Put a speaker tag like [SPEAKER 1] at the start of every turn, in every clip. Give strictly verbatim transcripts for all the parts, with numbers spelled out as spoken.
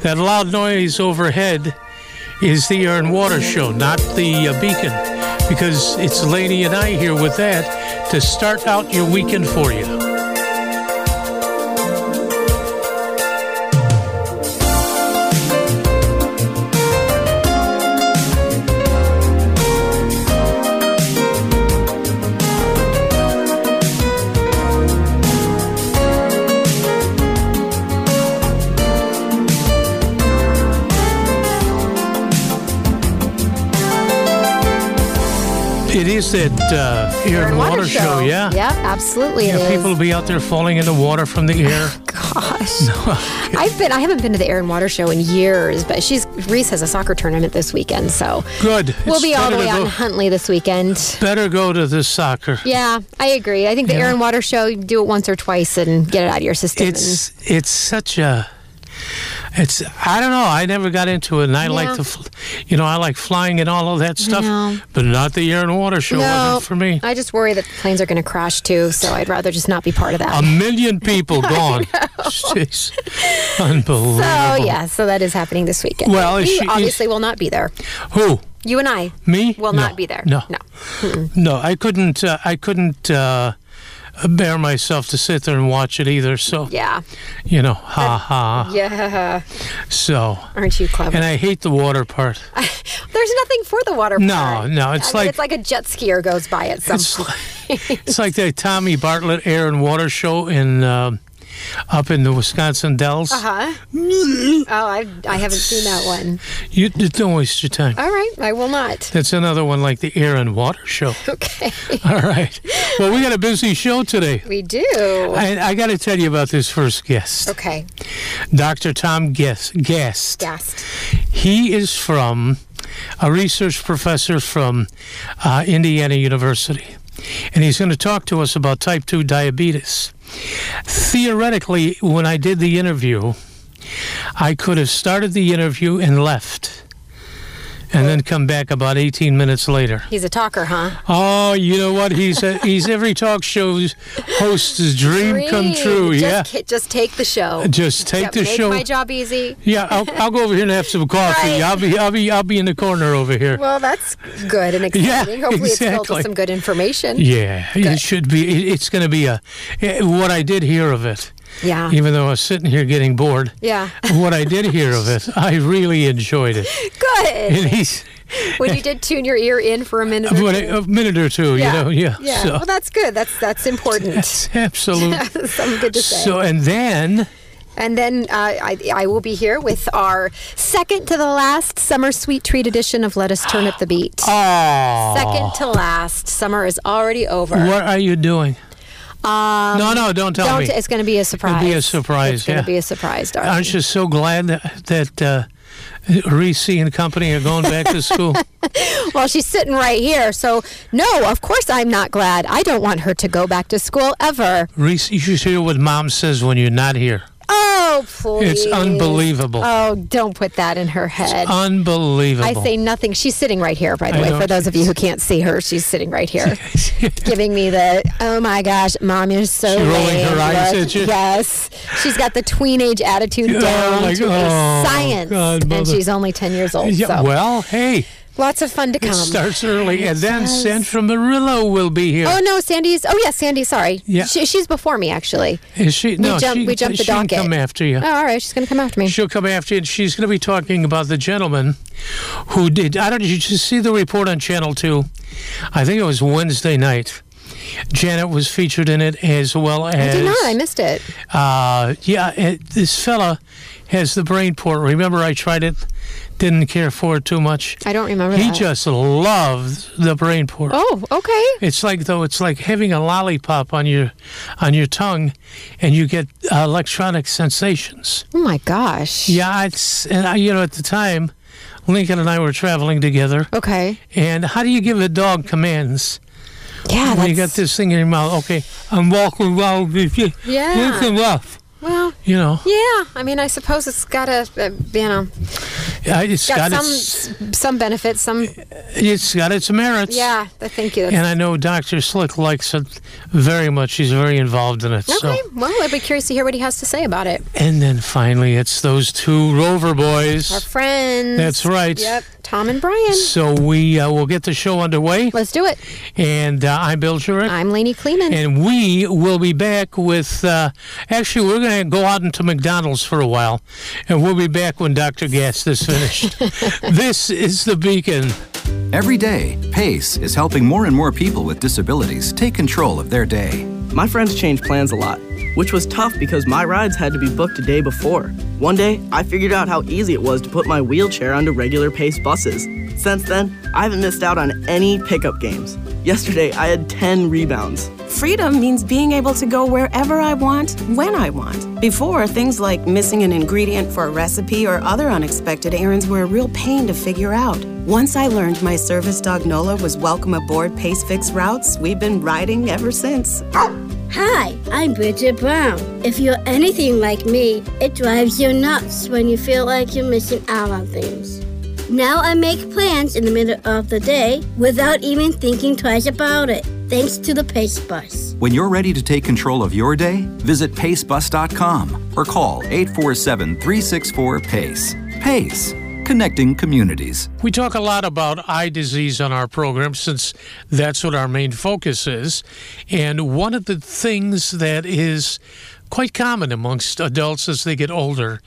[SPEAKER 1] That loud noise overhead is the Air and Water Show, not the uh, beacon, because it's Lainey and I here with that to start out your weekend for you. It is that uh, Air and Water, water show. show, yeah?
[SPEAKER 2] Yeah, absolutely
[SPEAKER 1] yeah,
[SPEAKER 2] it
[SPEAKER 1] people
[SPEAKER 2] is.
[SPEAKER 1] will be out there falling in the water from the air.
[SPEAKER 2] Gosh.
[SPEAKER 1] No, okay.
[SPEAKER 2] I've been, I haven't been to the Air and Water show in years, but she's Reese has a soccer tournament this weekend, so.
[SPEAKER 1] Good.
[SPEAKER 2] We'll
[SPEAKER 1] It's
[SPEAKER 2] be all the way
[SPEAKER 1] go,
[SPEAKER 2] out in Huntley this weekend.
[SPEAKER 1] Better go to the soccer.
[SPEAKER 2] Yeah, I agree. I think the
[SPEAKER 1] Yeah.
[SPEAKER 2] Air and Water show, you do it once or twice and get it out of your system.
[SPEAKER 1] It's, it's such a... It's, I don't know, I never got into it, and I
[SPEAKER 2] Yeah.
[SPEAKER 1] like to, you know, I like flying and all of that stuff,
[SPEAKER 2] know.
[SPEAKER 1] but not the Air and Water Show,
[SPEAKER 2] No,
[SPEAKER 1] wasn't for me.
[SPEAKER 2] I just worry that the planes are going to crash too, so I'd rather just not be part of that.
[SPEAKER 1] A million people gone. Jeez. Unbelievable.
[SPEAKER 2] So, yeah, so that is happening this weekend.
[SPEAKER 1] Well, is
[SPEAKER 2] we
[SPEAKER 1] she-
[SPEAKER 2] obviously will not be there.
[SPEAKER 1] Who?
[SPEAKER 2] You and I
[SPEAKER 1] Me?
[SPEAKER 2] will
[SPEAKER 1] No.
[SPEAKER 2] not be there.
[SPEAKER 1] No.
[SPEAKER 2] No.
[SPEAKER 1] No, I couldn't, uh, I couldn't uh, bear myself to sit there and watch it either, so,
[SPEAKER 2] Yeah.
[SPEAKER 1] you know, ha ha.
[SPEAKER 2] Yeah.
[SPEAKER 1] So,
[SPEAKER 2] Aren't you clever?
[SPEAKER 1] and I hate the water part.
[SPEAKER 2] There's nothing for the water
[SPEAKER 1] No,
[SPEAKER 2] park.
[SPEAKER 1] no, it's
[SPEAKER 2] I mean,
[SPEAKER 1] like-
[SPEAKER 2] it's like a jet skier goes by at some
[SPEAKER 1] It's
[SPEAKER 2] point.
[SPEAKER 1] like, it's like that Tommy Bartlett Air and Water Show in um up in the Wisconsin Dells.
[SPEAKER 2] Uh-huh. Oh, I I haven't seen that one.
[SPEAKER 1] You don't waste your time.
[SPEAKER 2] All right, I will not.
[SPEAKER 1] That's another one like the Air and Water Show.
[SPEAKER 2] Okay.
[SPEAKER 1] All right. Well, we got a busy show today.
[SPEAKER 2] We do.
[SPEAKER 1] I, I got to tell you about this first guest,
[SPEAKER 2] Okay.
[SPEAKER 1] Doctor Tom Guest. Guest.
[SPEAKER 2] Gassed.
[SPEAKER 1] He is from a research professor from uh, Indiana University, and he's going to talk to us about type two diabetes. Theoretically, when I did the interview, I could have started the interview and left, and then come back about eighteen minutes later.
[SPEAKER 2] He's a talker, huh?
[SPEAKER 1] Oh, you know what? He's a, he's every talk show host's dream, come true.
[SPEAKER 2] Just,
[SPEAKER 1] Yeah,
[SPEAKER 2] ki- Just take the show.
[SPEAKER 1] just take
[SPEAKER 2] Yep,
[SPEAKER 1] the
[SPEAKER 2] make
[SPEAKER 1] show.
[SPEAKER 2] my job easy.
[SPEAKER 1] Yeah, I'll, I'll go over here and have some coffee.
[SPEAKER 2] Right.
[SPEAKER 1] I'll be I'll be I'll be in the corner over here.
[SPEAKER 2] Well, that's good and exciting.
[SPEAKER 1] Yeah,
[SPEAKER 2] Hopefully it's filled
[SPEAKER 1] exactly.
[SPEAKER 2] with some good information.
[SPEAKER 1] Yeah,
[SPEAKER 2] Good.
[SPEAKER 1] it should be. It, it's going to be a. eh, What I did hear of it,
[SPEAKER 2] Yeah.
[SPEAKER 1] even though I was sitting here getting bored,
[SPEAKER 2] Yeah.
[SPEAKER 1] what I did hear of it, I really enjoyed it.
[SPEAKER 2] Good.
[SPEAKER 1] And he's
[SPEAKER 2] When you did tune your ear in for a minute or
[SPEAKER 1] what,
[SPEAKER 2] two.
[SPEAKER 1] a minute or two,
[SPEAKER 2] Yeah.
[SPEAKER 1] you know, yeah.
[SPEAKER 2] Yeah.
[SPEAKER 1] So
[SPEAKER 2] Well, that's good. That's that's important.
[SPEAKER 1] that's absolute.
[SPEAKER 2] Something good to say.
[SPEAKER 1] So and then
[SPEAKER 2] And then uh, I, I will be here with our second to the last summer sweet treat edition of Let Us Turn Up the Beat.
[SPEAKER 1] oh,
[SPEAKER 2] Second to last. Summer is already over.
[SPEAKER 1] what are you doing?
[SPEAKER 2] Um,
[SPEAKER 1] no, no, don't tell
[SPEAKER 2] don't,
[SPEAKER 1] me.
[SPEAKER 2] It's going to be a surprise.
[SPEAKER 1] It'll be a surprise,
[SPEAKER 2] It's going
[SPEAKER 1] yeah.
[SPEAKER 2] to be a surprise, darling.
[SPEAKER 1] Aren't you so glad that that uh, Reese and company are going back to school?
[SPEAKER 2] Well, she's sitting right here. So, no, of course I'm not glad. I don't want her to go back to school ever.
[SPEAKER 1] Reese, you should hear what Mom says when you're not here.
[SPEAKER 2] Oh, please.
[SPEAKER 1] It's unbelievable.
[SPEAKER 2] Oh, don't put that in her head.
[SPEAKER 1] Unbelievable.
[SPEAKER 2] I say nothing. She's sitting right here, by the
[SPEAKER 1] I
[SPEAKER 2] way.
[SPEAKER 1] know.
[SPEAKER 2] For those of you who can't see her, she's sitting right here, giving me the, oh my gosh, Mom, you're so
[SPEAKER 1] She rolling
[SPEAKER 2] lame
[SPEAKER 1] her eyes
[SPEAKER 2] look.
[SPEAKER 1] at you?
[SPEAKER 2] Yes. She's got the tween-age attitude
[SPEAKER 1] Oh,
[SPEAKER 2] down
[SPEAKER 1] like,
[SPEAKER 2] to
[SPEAKER 1] oh,
[SPEAKER 2] a science.
[SPEAKER 1] God,
[SPEAKER 2] and
[SPEAKER 1] Mother.
[SPEAKER 2] she's only ten years old.
[SPEAKER 1] Yeah,
[SPEAKER 2] so
[SPEAKER 1] well, hey,
[SPEAKER 2] lots of fun to come.
[SPEAKER 1] it starts early, and then
[SPEAKER 2] does.
[SPEAKER 1] Sandra Murillo will be here.
[SPEAKER 2] Oh, no, Sandy's. Oh, yeah, Sandy, sorry.
[SPEAKER 1] Yeah.
[SPEAKER 2] She, she's before me, actually.
[SPEAKER 1] Is she? No,
[SPEAKER 2] jump-
[SPEAKER 1] she,
[SPEAKER 2] we jumped the
[SPEAKER 1] she can
[SPEAKER 2] docket.
[SPEAKER 1] come after you.
[SPEAKER 2] Oh, all right, she's going to come after me.
[SPEAKER 1] She'll come after you, and she's going to be talking about the gentleman who did. I don't. Did you just see the report on Channel Two? I think it was Wednesday night. Janet was featured in it as well as.
[SPEAKER 2] I did not. I missed it.
[SPEAKER 1] Uh, yeah, it, this fella has the brain port. Remember, I tried it, didn't care for it too much.
[SPEAKER 2] I don't remember
[SPEAKER 1] He
[SPEAKER 2] that.
[SPEAKER 1] just loved the brain port.
[SPEAKER 2] Oh, okay.
[SPEAKER 1] It's like though it's like having a lollipop on your on your tongue, and you get uh, electronic sensations.
[SPEAKER 2] Oh, my gosh.
[SPEAKER 1] Yeah, it's and I, you know at the time, Lincoln and I were traveling together.
[SPEAKER 2] Okay.
[SPEAKER 1] And how do you give a dog commands?
[SPEAKER 2] Yeah,
[SPEAKER 1] When you got
[SPEAKER 2] that's...
[SPEAKER 1] this thing in your mouth, okay, I'm walking around with you.
[SPEAKER 2] Yeah.
[SPEAKER 1] Listen up.
[SPEAKER 2] Well,
[SPEAKER 1] You know.
[SPEAKER 2] yeah. I mean, I suppose it's got to, uh, you know,
[SPEAKER 1] Uh, it's
[SPEAKER 2] got,
[SPEAKER 1] got
[SPEAKER 2] some
[SPEAKER 1] its,
[SPEAKER 2] some benefits, some.
[SPEAKER 1] It's got its merits.
[SPEAKER 2] Yeah, thank you.
[SPEAKER 1] And I know Doctor Slick likes it very much. She's very involved in it.
[SPEAKER 2] Okay,
[SPEAKER 1] So.
[SPEAKER 2] well, I'd be curious to hear what he has to say about it.
[SPEAKER 1] And then finally, it's those two Rover boys.
[SPEAKER 2] Our friends.
[SPEAKER 1] That's right.
[SPEAKER 2] Yep, Tom and Brian.
[SPEAKER 1] So we uh, will get the show underway.
[SPEAKER 2] Let's do it.
[SPEAKER 1] And uh, I'm Bill Jurek.
[SPEAKER 2] I'm Lainey Kleeman.
[SPEAKER 1] And we will be back with, uh, actually, we're going to go out into McDonald's for a while. And we'll be back when Doctor Gast is finished. This is The Beacon.
[SPEAKER 3] Every day, PACE is helping more and more people with disabilities take control of their day.
[SPEAKER 4] My friends change plans a lot, which was tough because my rides had to be booked a day before. One day, I figured out how easy it was to put my wheelchair onto regular PACE buses. Since then, I haven't missed out on any pickup games. Yesterday, I had ten rebounds.
[SPEAKER 5] Freedom means being able to go wherever I want, when I want. Before, things like missing an ingredient for a recipe or other unexpected errands were a real pain to figure out. Once I learned my service dog Nola was welcome aboard Pace Fix routes, we've been riding ever since.
[SPEAKER 6] Hi, I'm Bridget Brown. If you're anything like me, it drives you nuts when you feel like you're missing out on things. Now I make plans in the middle of the day without even thinking twice about it, thanks to the Pace Bus.
[SPEAKER 3] When you're ready to take control of your day, visit pace bus dot com or call eight four seven, three six four, PACE. PACE, connecting communities.
[SPEAKER 1] We talk a lot about eye disease on our program since that's what our main focus is. And one of the things that is quite common amongst adults as they get older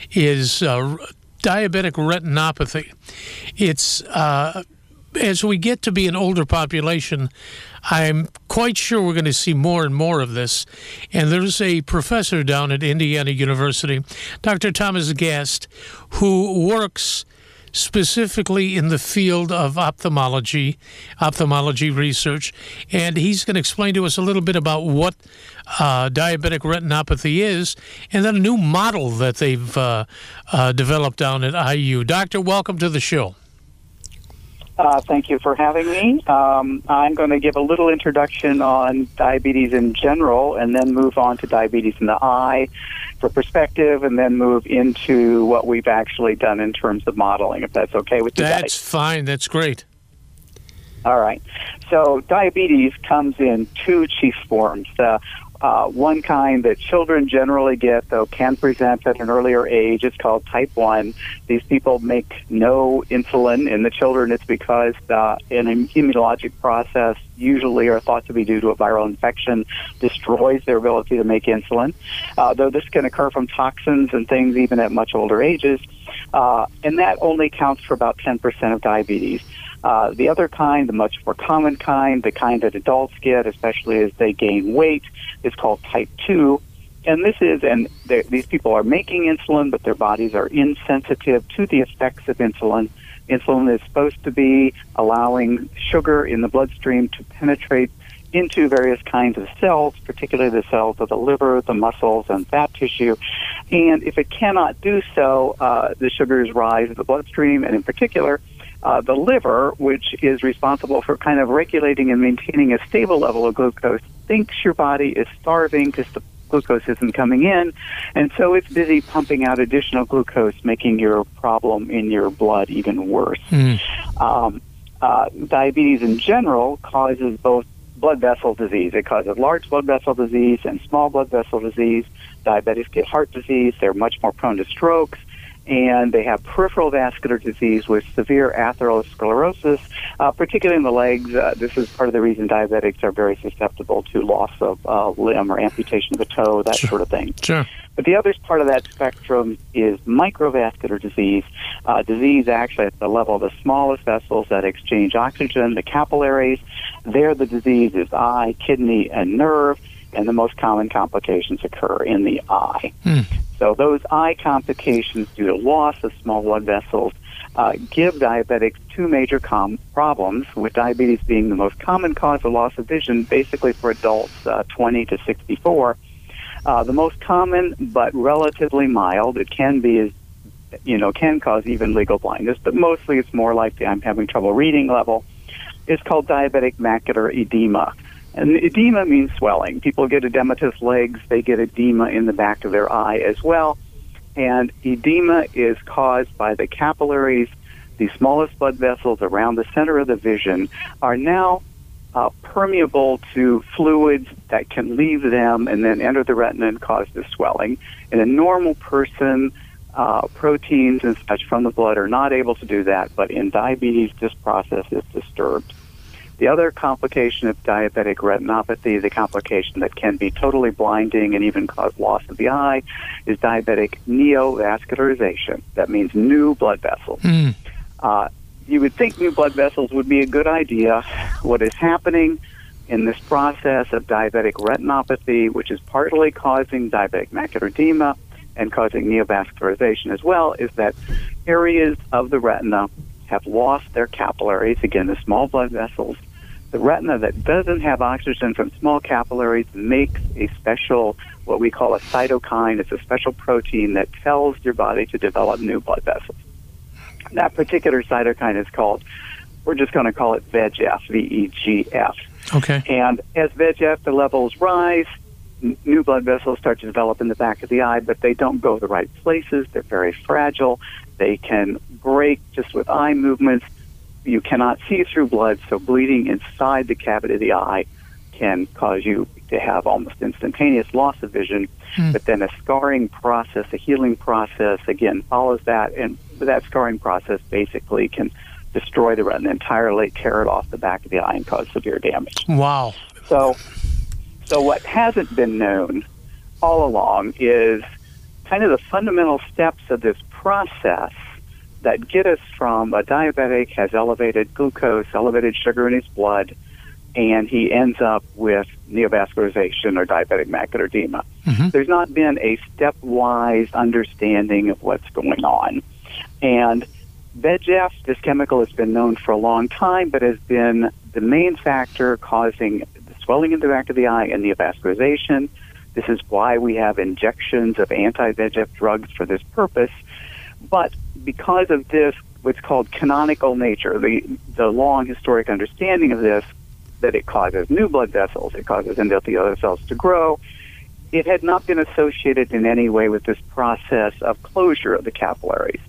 [SPEAKER 1] is uh, diabetic retinopathy. It's uh, as we get to be an older population, I'm quite sure we're going to see more and more of this. And there's a professor down at Indiana University, Doctor Thomas Gast, who works specifically in the field of ophthalmology, ophthalmology research, and he's going to explain to us a little bit about what uh, diabetic retinopathy is, and then a new model that they've uh, uh, developed down at I U. Doctor, welcome to the show.
[SPEAKER 7] Uh, thank you for having me. Um, I'm going to give a little introduction on diabetes in general and then move on to diabetes in the eye for perspective, and then move into what we've actually done in terms of modeling, if that's okay with you guys.
[SPEAKER 1] That's fine. That's great.
[SPEAKER 7] All right. So diabetes comes in two chief forms. Uh, uh, one kind that children generally get, though can present at an earlier age, is called type one. These people make no insulin. In the children, it's because uh, an immunologic process, usually are thought to be due to a viral infection, destroys their ability to make insulin. Uh, though this can occur from toxins and things even at much older ages. Uh, and that only counts for about ten percent of diabetes. Uh, the other kind, the much more common kind, the kind that adults get, especially as they gain weight, is called type two. And this is, and these people are making insulin, but their bodies are insensitive to the effects of insulin. Insulin is supposed to be allowing sugar in the bloodstream to penetrate into various kinds of cells, particularly the cells of the liver, the muscles, and fat tissue. And if it cannot do so, uh, the sugars rise in the bloodstream, and in particular, uh, the liver, which is responsible for kind of regulating and maintaining a stable level of glucose, thinks your body is starving because the glucose isn't coming in, and so it's busy pumping out additional glucose, making your problem in your blood even worse. Mm. Um, uh, diabetes in general causes both blood vessel disease. It causes large blood vessel disease and small blood vessel disease. Diabetics get heart disease. They're much more prone to strokes. And they have peripheral vascular disease with severe atherosclerosis, uh, particularly in the legs. Uh, this is part of the reason diabetics are very susceptible to loss of uh, limb or amputation of a toe, that
[SPEAKER 1] sure.
[SPEAKER 7] sort of thing.
[SPEAKER 1] Sure.
[SPEAKER 7] But the other part of that spectrum is microvascular disease, uh, disease actually at the level of the smallest vessels that exchange oxygen, the capillaries. There the disease is eye, kidney, and nerve, and the most common complications occur in the eye. Hmm. So those eye complications due to loss of small blood vessels uh, give diabetics two major com- problems, with diabetes being the most common cause of loss of vision, basically for adults uh, twenty to sixty-four. Uh, the most common, but relatively mild, it can be, is, you know, can cause even legal blindness, but mostly it's more like the I'm having trouble reading level. It's called diabetic macular edema. And edema means swelling. People get edematous legs. They get edema in the back of their eye as well. And edema is caused by the capillaries. The smallest blood vessels around the center of the vision are now uh, permeable to fluids that can leave them and then enter the retina and cause the swelling. In a normal person, uh, proteins and such from the blood are not able to do that, but in diabetes, this process is disturbed. The other complication of diabetic retinopathy, the complication that can be totally blinding and even cause loss of the eye, is diabetic neovascularization. That means new blood vessels. Mm. Uh, you would think new blood vessels would be a good idea. What is happening in this process of diabetic retinopathy, which is partly causing diabetic macular edema and causing neovascularization as well, is that areas of the retina have lost their capillaries, again, the small blood vessels. The retina that doesn't have oxygen from small capillaries makes a special, what we call a cytokine. It's a special protein that tells your body to develop new blood vessels. That particular cytokine is called, we're just going to call it V E G F, V E G F.
[SPEAKER 1] Okay.
[SPEAKER 7] And as V E G F, the levels rise, n- new blood vessels start to develop in the back of the eye, but they don't go the right places. They're very fragile. They can break just with eye movements. You cannot see through blood, so bleeding inside the cavity of the eye can cause you to have almost instantaneous loss of vision. Mm. But then a scarring process, a healing process, again, follows that, and that scarring process basically can destroy the retina entirely, tear it off the back of the eye, and cause severe damage.
[SPEAKER 1] Wow.
[SPEAKER 7] So, so what hasn't been known all along is kind of the fundamental steps of this process that get us from a diabetic has elevated glucose, elevated sugar in his blood, and he ends up with neovascularization or diabetic macular edema. Mm-hmm. There's not been a stepwise understanding of what's going on. And V E G F, this chemical, has been known for a long time, but has been the main factor causing the swelling in the back of the eye and neovascularization. This is why we have injections of anti-V E G F drugs for this purpose. But because of this, what's called canonical nature, the, the long historic understanding of this, that it causes new blood vessels, it causes endothelial cells to grow, it had not been associated in any way with this process of closure of the capillaries.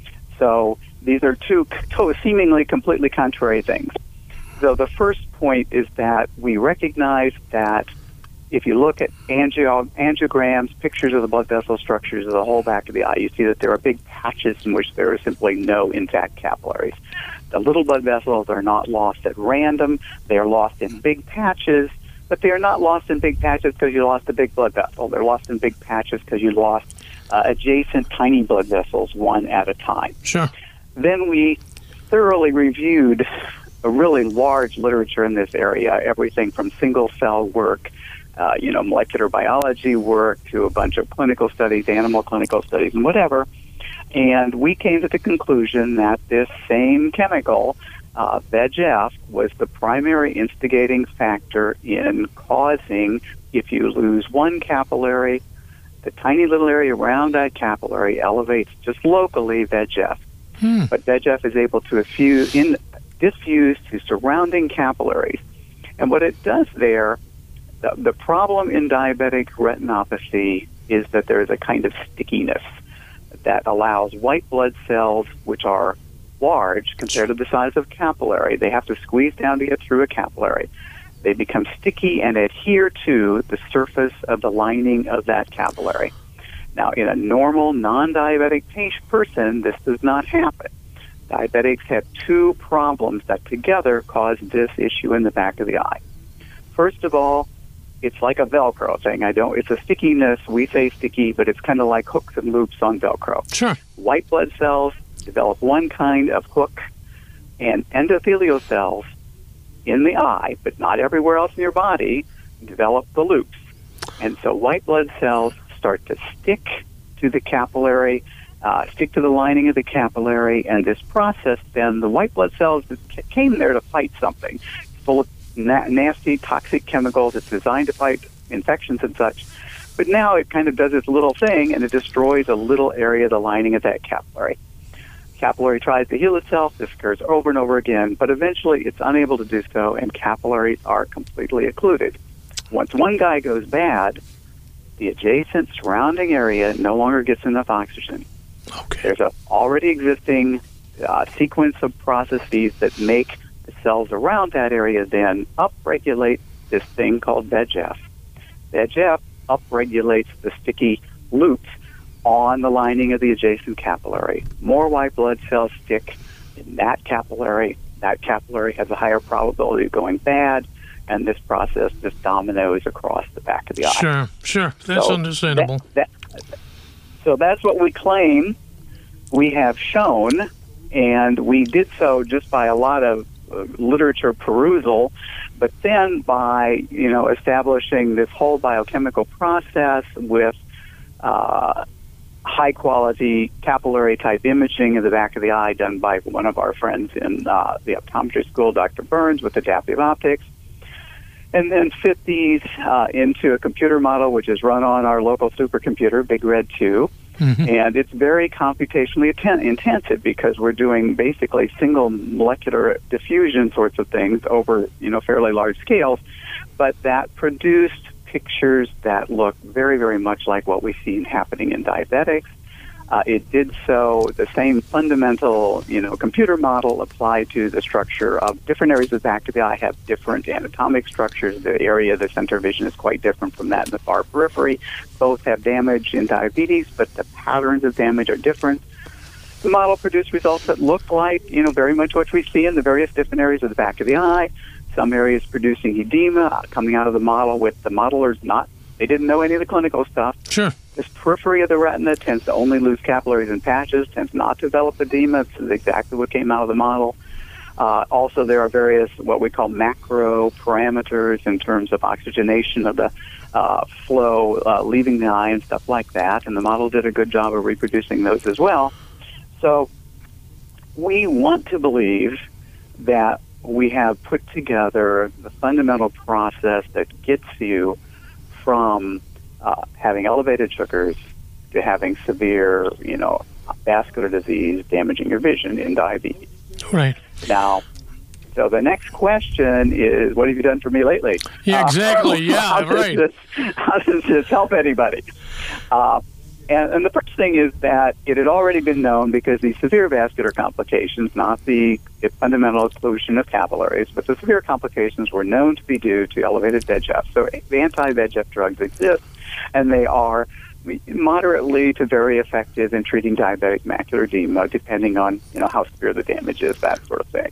[SPEAKER 7] So these are two seemingly completely contrary things. So the first point is that we recognize that if you look at angio- angiograms, pictures of the blood vessel structures of the whole back of the eye, you see that there are big patches in which there are simply no intact capillaries. The little blood vessels are not lost at random. They are lost in big patches, but they are not lost in big patches because you lost a big blood vessel. They're lost in big patches because you lost uh, adjacent tiny blood vessels one at a time.
[SPEAKER 1] Sure.
[SPEAKER 7] Then we thoroughly reviewed a really large literature in this area, everything from single-cell work, Uh, you know, molecular biology work to a bunch of clinical studies, animal clinical studies, and whatever. And we came to the conclusion that this same chemical, uh, V E G F, was the primary instigating factor in causing, if you lose one capillary, the tiny little area around that capillary elevates just locally V E G F. Hmm. But V E G F is able to diffuse, in, diffuse to surrounding capillaries. And what it does there, The, the problem in diabetic retinopathy is that there is a kind of stickiness that allows white blood cells, which are large compared to the size of capillary, they have to squeeze down to get through a capillary. They become sticky and adhere to the surface of the lining of that capillary. Now, in a normal, non-diabetic patient person, this does not happen. Diabetics have two problems that together cause this issue in the back of the eye. First of all, it's like a Velcro thing. I don't. It's a stickiness. We say sticky, but it's kind of like hooks and loops on Velcro.
[SPEAKER 1] Sure.
[SPEAKER 7] White blood cells develop one kind of hook, and endothelial cells in the eye, but not everywhere else in your body, develop the loops. And so white blood cells start to stick to the capillary, uh, stick to the lining of the capillary, and this process, then the white blood cells that came there to fight something, full of Na- nasty, toxic chemicals. It's designed to fight infections and such. But now it kind of does its little thing, and it destroys a little area of the lining of that capillary. Capillary tries to heal itself. This occurs over and over again, but eventually it's unable to do so, and capillaries are completely occluded. Once one guy goes bad, the adjacent surrounding area no longer gets enough oxygen.
[SPEAKER 1] Okay.
[SPEAKER 7] There's a already existing uh, sequence of processes that make the cells around that area then upregulate this thing called V E G F. V E G F upregulates the sticky loops on the lining of the adjacent capillary. More white blood cells stick in that capillary. That capillary has a higher probability of going bad, and this process just dominoes across the back of the eye.
[SPEAKER 1] Sure, sure. That's
[SPEAKER 7] so
[SPEAKER 1] understandable.
[SPEAKER 7] That, that, so that's what we claim we have shown, and we did so just by a lot of uh, literature perusal, but then by, you know, establishing this whole biochemical process with uh, high-quality capillary-type imaging of the back of the eye done by one of our friends in uh, the optometry school, Doctor Burns, with adaptive optics, and then fit these uh, into a computer model, which is run on our local supercomputer, Big Red two, mm-hmm. and it's very computationally atten- intensive because we're doing basically single molecular diffusion sorts of things over, you know, fairly large scales, but that produced pictures that look very, very much like what we've seen happening in diabetics. Uh, it did so, the same fundamental, you know, computer model applied to the structure of different areas of the back of the eye have different anatomic structures. The area of the center of vision is quite different from that in the far periphery. Both have damage in diabetes, but the patterns of damage are different. The model produced results that look like, you know, very much what we see in the various different areas of the back of the eye. Some areas producing edema coming out of the model with the modelers not, they didn't know any of the clinical stuff.
[SPEAKER 1] Sure.
[SPEAKER 7] This periphery of the retina tends to only lose capillaries and patches, tends not to develop edema. This is exactly what came out of the model. Uh, also, there are various what we call macro parameters in terms of oxygenation of the uh, flow uh, leaving the eye and stuff like that, and the model did a good job of reproducing those as well. So we want to believe that we have put together the fundamental process that gets you from uh, having elevated sugars to having severe, you know, vascular disease damaging your vision in diabetes.
[SPEAKER 1] Right.
[SPEAKER 7] Now, so the next question is, what have you done for me lately?
[SPEAKER 1] Yeah, exactly. Uh, yeah,
[SPEAKER 7] how
[SPEAKER 1] right.
[SPEAKER 7] Does this, how does this help anybody? Uh, And, and the first thing is that it had already been known because the severe vascular complications, not the fundamental occlusion of capillaries, but the severe complications were known to be due to elevated V E G F. So the anti-V E G F drugs exist, and they are moderately to very effective in treating diabetic macular edema, depending on, you know, how severe the damage is, that sort of thing.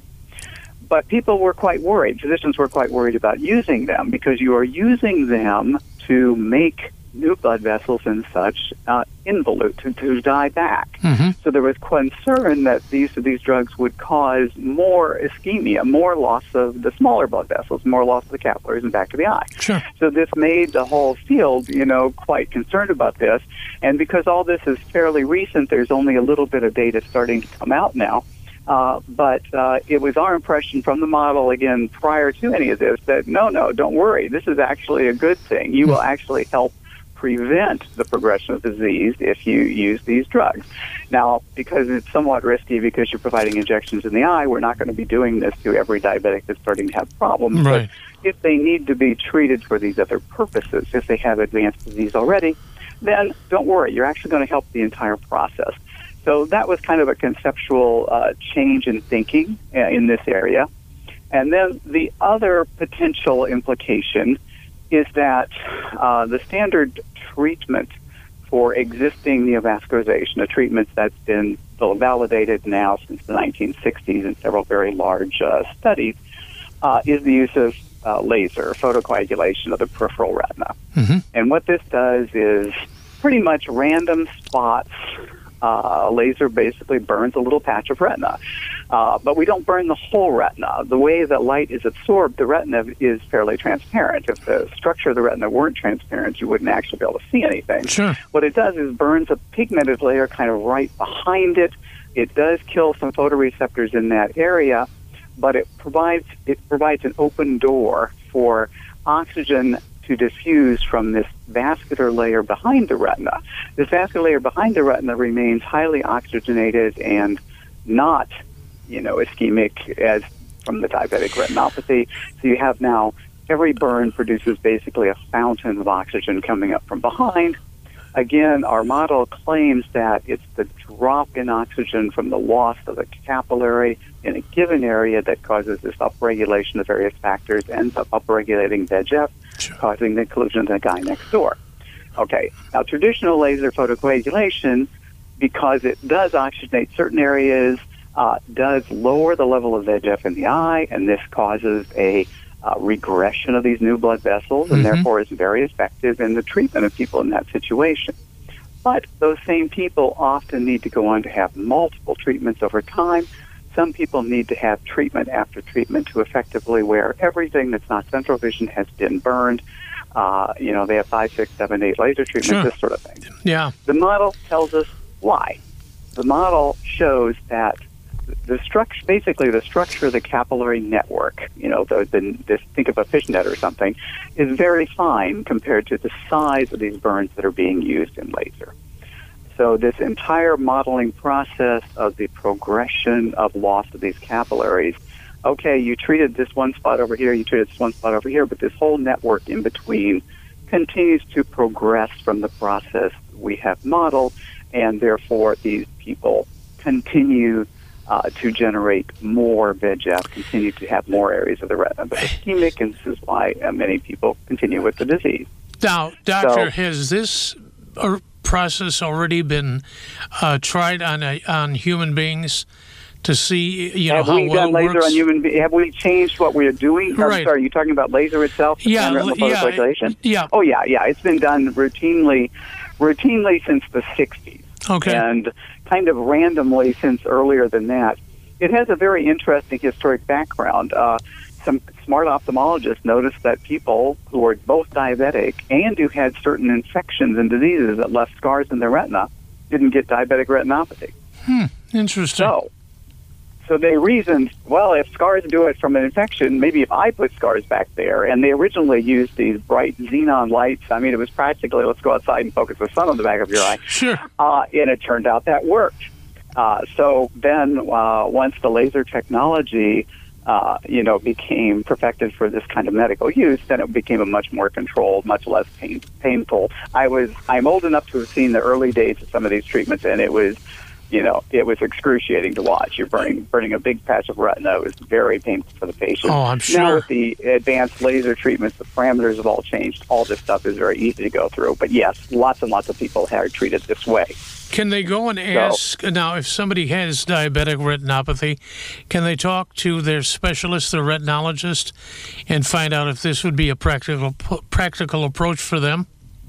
[SPEAKER 7] But people were quite worried. Physicians were quite worried about using them because you are using them to make new blood vessels and such uh, involute, to, to die back. Mm-hmm. So there was concern that these these drugs would cause more ischemia, more loss of the smaller blood vessels, more loss of the capillaries in the back of the eye.
[SPEAKER 1] Sure.
[SPEAKER 7] So this made the whole field, you know, quite concerned about this. And because all this is fairly recent, there's only a little bit of data starting to come out now. Uh, but uh, it was our impression from the model, again, prior to any of this, that no, no, don't worry. This is actually a good thing. You will actually help prevent the progression of disease if you use these drugs. Now, because it's somewhat risky because you're providing injections in the eye, we're not going to be doing this to every diabetic that's starting to have problems.
[SPEAKER 1] Right.
[SPEAKER 7] But if they need to be treated for these other purposes, if they have advanced disease already, then don't worry. You're actually going to help the entire process. So that was kind of a conceptual uh, change in thinking uh, in this area. And then the other potential implication is that uh, the standard treatment for existing neovascularization, a treatment that's been validated now since the nineteen sixties in several very large uh, studies, uh, is the use of uh, laser, photocoagulation of the peripheral retina. Mm-hmm. And what this does is pretty much random spots. Uh, a laser basically burns a little patch of retina. Uh, but we don't burn the whole retina. The way that light is absorbed, the retina is fairly transparent. If the structure of the retina weren't transparent, you wouldn't actually be able to see anything.
[SPEAKER 1] Sure.
[SPEAKER 7] What it does is burns a pigmented layer kind of right behind it. It does kill some photoreceptors in that area, but it provides it provides an open door for oxygen to diffuse from this vascular layer behind the retina. This vascular layer behind the retina remains highly oxygenated and not, you know, ischemic as from the diabetic retinopathy. So you have now every burn produces basically a fountain of oxygen coming up from behind. Again, our model claims that it's the drop in oxygen from the loss of the capillary in a given area that causes this upregulation of various factors, ends up upregulating V E G F, sure. causing the occlusion of the guy next door. Okay, now traditional laser photocoagulation, because it does oxygenate certain areas, uh, does lower the level of V E G F in the eye, and this causes a uh, regression of these new blood vessels, and mm-hmm. therefore is very effective in the treatment of people in that situation. But those same people often need to go on to have multiple treatments over time. Some people need to have treatment after treatment to effectively wear everything that's not central vision has been burned. Uh, you know, they have five, six, seven, eight laser treatments, sure. this sort of thing.
[SPEAKER 1] Yeah.
[SPEAKER 7] The model tells us why. The model shows that the structure, basically the structure of the capillary network, you know, the, the, this, think of a fishnet or something, is very fine compared to the size of these burns that are being used in laser. So this entire modeling process of the progression of loss of these capillaries, okay, you treated this one spot over here, you treated this one spot over here, but this whole network in between continues to progress from the process we have modeled, and therefore these people continue uh, to generate more V E G F, continue to have more areas of the retina that are ischemic, and this is why uh, many people continue with the disease.
[SPEAKER 1] Now, doctor,
[SPEAKER 7] So-
[SPEAKER 1] has this uh, process already been uh, tried on a, on human beings to see, you know,
[SPEAKER 7] have
[SPEAKER 1] how
[SPEAKER 7] we
[SPEAKER 1] well
[SPEAKER 7] done
[SPEAKER 1] it
[SPEAKER 7] laser
[SPEAKER 1] works?
[SPEAKER 7] on human be- Have we changed what we're doing? I'm
[SPEAKER 1] Right.
[SPEAKER 7] sorry, are you talking about laser itself? the
[SPEAKER 1] Yeah,
[SPEAKER 7] pan-retinal
[SPEAKER 1] yeah,
[SPEAKER 7] photocoagulation?
[SPEAKER 1] yeah.
[SPEAKER 7] Oh, yeah, yeah. It's been done routinely, routinely since the sixties.
[SPEAKER 1] Okay.
[SPEAKER 7] And kind of randomly since earlier than that. It has a very interesting historic background. Uh, some smart ophthalmologists noticed that people who were both diabetic and who had certain infections and diseases that left scars in their retina didn't get diabetic retinopathy.
[SPEAKER 1] Hmm, interesting.
[SPEAKER 7] So, so they reasoned, well, if scars do it from an infection, maybe if I put scars back there. And they originally used these bright xenon lights. I mean, it was practically, let's go outside and focus the sun on the back of your eye.
[SPEAKER 1] Sure.
[SPEAKER 7] Uh, and it turned out that worked. Uh, so then uh, once the laser technology, uh, you know, became perfected for this kind of medical use, then it became a much more controlled, much less pain, painful. I was, I'm old enough to have seen the early days of some of these treatments, and it was, you know, it was excruciating to watch. You're burning, burning a big patch of retina. It was very painful for the patient.
[SPEAKER 1] Oh, I'm sure.
[SPEAKER 7] Now with the advanced laser treatments, the parameters have all changed. All this stuff is very easy to go through. But yes, lots and lots of people are treated this way.
[SPEAKER 1] Can they go and ask, now, if somebody has diabetic retinopathy, can they talk to their specialist, their retinologist, and find out if this would be a practical practical approach for them?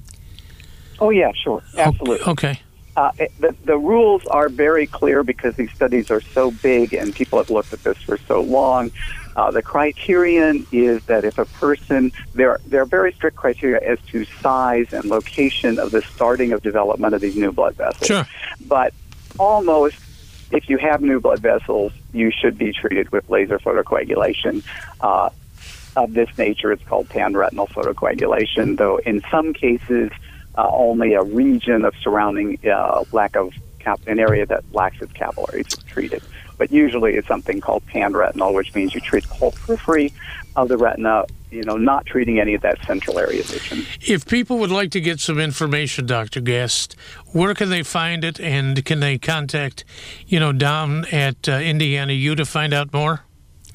[SPEAKER 7] Oh, yeah, sure. Absolutely.
[SPEAKER 1] Okay.
[SPEAKER 7] Uh, it, the, the rules are very clear because these studies are so big and people have looked at this for so long. Uh, the criterion is that if a person, there, there are very strict criteria as to size and location of the starting of development of these new blood vessels.
[SPEAKER 1] Sure.
[SPEAKER 7] But almost, if you have new blood vessels, you should be treated with laser photocoagulation. Uh, of this nature, it's called pan-retinal photocoagulation, though in some cases, uh, only a region of surrounding uh, lack of cap- an area that lacks its capillaries is treated. But usually it's something called pan-retinal, which means you treat the whole periphery of the retina, you know, not treating any of that central area of vision.
[SPEAKER 1] If people would like to get some information, Doctor Guest, where can they find it, and can they contact, you know, down at uh, Indiana U to find out more?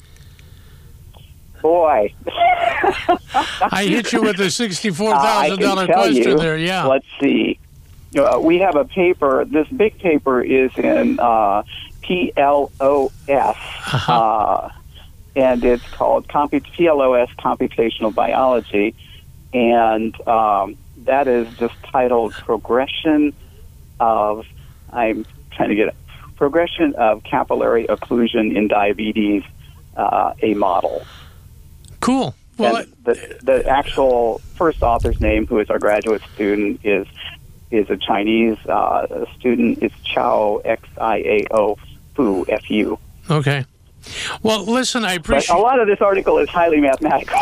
[SPEAKER 7] Boy.
[SPEAKER 1] I hit you with a sixty-four thousand dollars
[SPEAKER 7] uh,
[SPEAKER 1] question
[SPEAKER 7] you,
[SPEAKER 1] there, yeah.
[SPEAKER 7] Let's see. Uh, we have a paper. This big paper is in uh, P L O S,
[SPEAKER 1] uh-huh.
[SPEAKER 7] uh, and it's called Comput- P L O S Computational Biology, and um, that is just titled Progression of, I'm trying to get it, Progression of Capillary Occlusion in Diabetes, uh, a Model.
[SPEAKER 1] Cool. Well,
[SPEAKER 7] and the, the actual first author's name, who is our graduate student, is is a Chinese uh, student. It's Chao, X I A O, Fu, F U.
[SPEAKER 1] okay. Well, listen, I appreciate...
[SPEAKER 7] But a lot of this article is highly mathematical.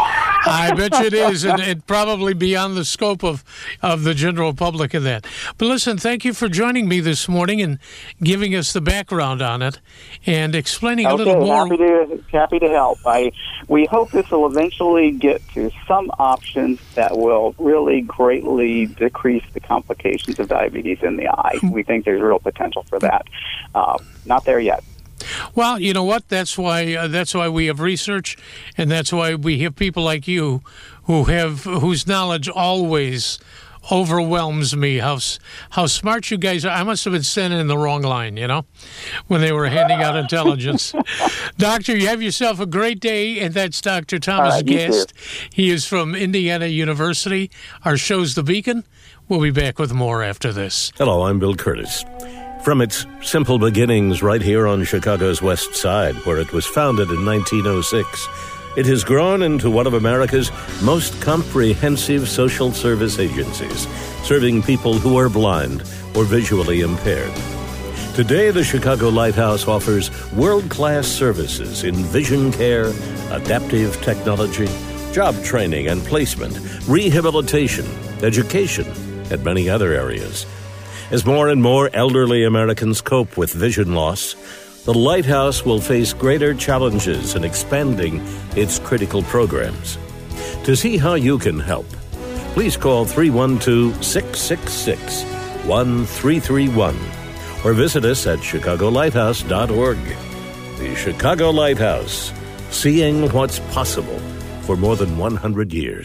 [SPEAKER 1] I bet you it is, and it probably beyond the scope of, of the general public in that. But listen, thank you for joining me this morning and giving us the background on it and explaining
[SPEAKER 7] okay,
[SPEAKER 1] a little more.
[SPEAKER 7] Happy to, happy to help. I, we hope this will eventually get to some options that will really greatly decrease the complications of diabetes in the eye. We think there's real potential for that. Uh, not there yet.
[SPEAKER 1] Well, you know what? That's why uh, that's why we have research, and that's why we have people like you, who have whose knowledge always overwhelms me. How how smart you guys are! I must have been standing in the wrong line, you know, when they were handing out intelligence. Doctor, you have yourself a great day, and that's Doctor Thomas
[SPEAKER 7] right, you
[SPEAKER 1] Gast.
[SPEAKER 7] too.
[SPEAKER 1] He is from Indiana University. Our show's The Beacon. We'll be back with more after this.
[SPEAKER 8] Hello, I'm Bill Curtis. From its simple beginnings right here on Chicago's West Side, where it was founded in nineteen oh six, it has grown into one of America's most comprehensive social service agencies, serving people who are blind or visually impaired. Today, the Chicago Lighthouse offers world-class services in vision care, adaptive technology, job training and placement, rehabilitation, education, and many other areas. As more and more elderly Americans cope with vision loss, the Lighthouse will face greater challenges in expanding its critical programs. To see how you can help, please call three one two, six six six, one three three one or visit us at chicago lighthouse dot org. The Chicago Lighthouse, seeing what's possible for more than one hundred years.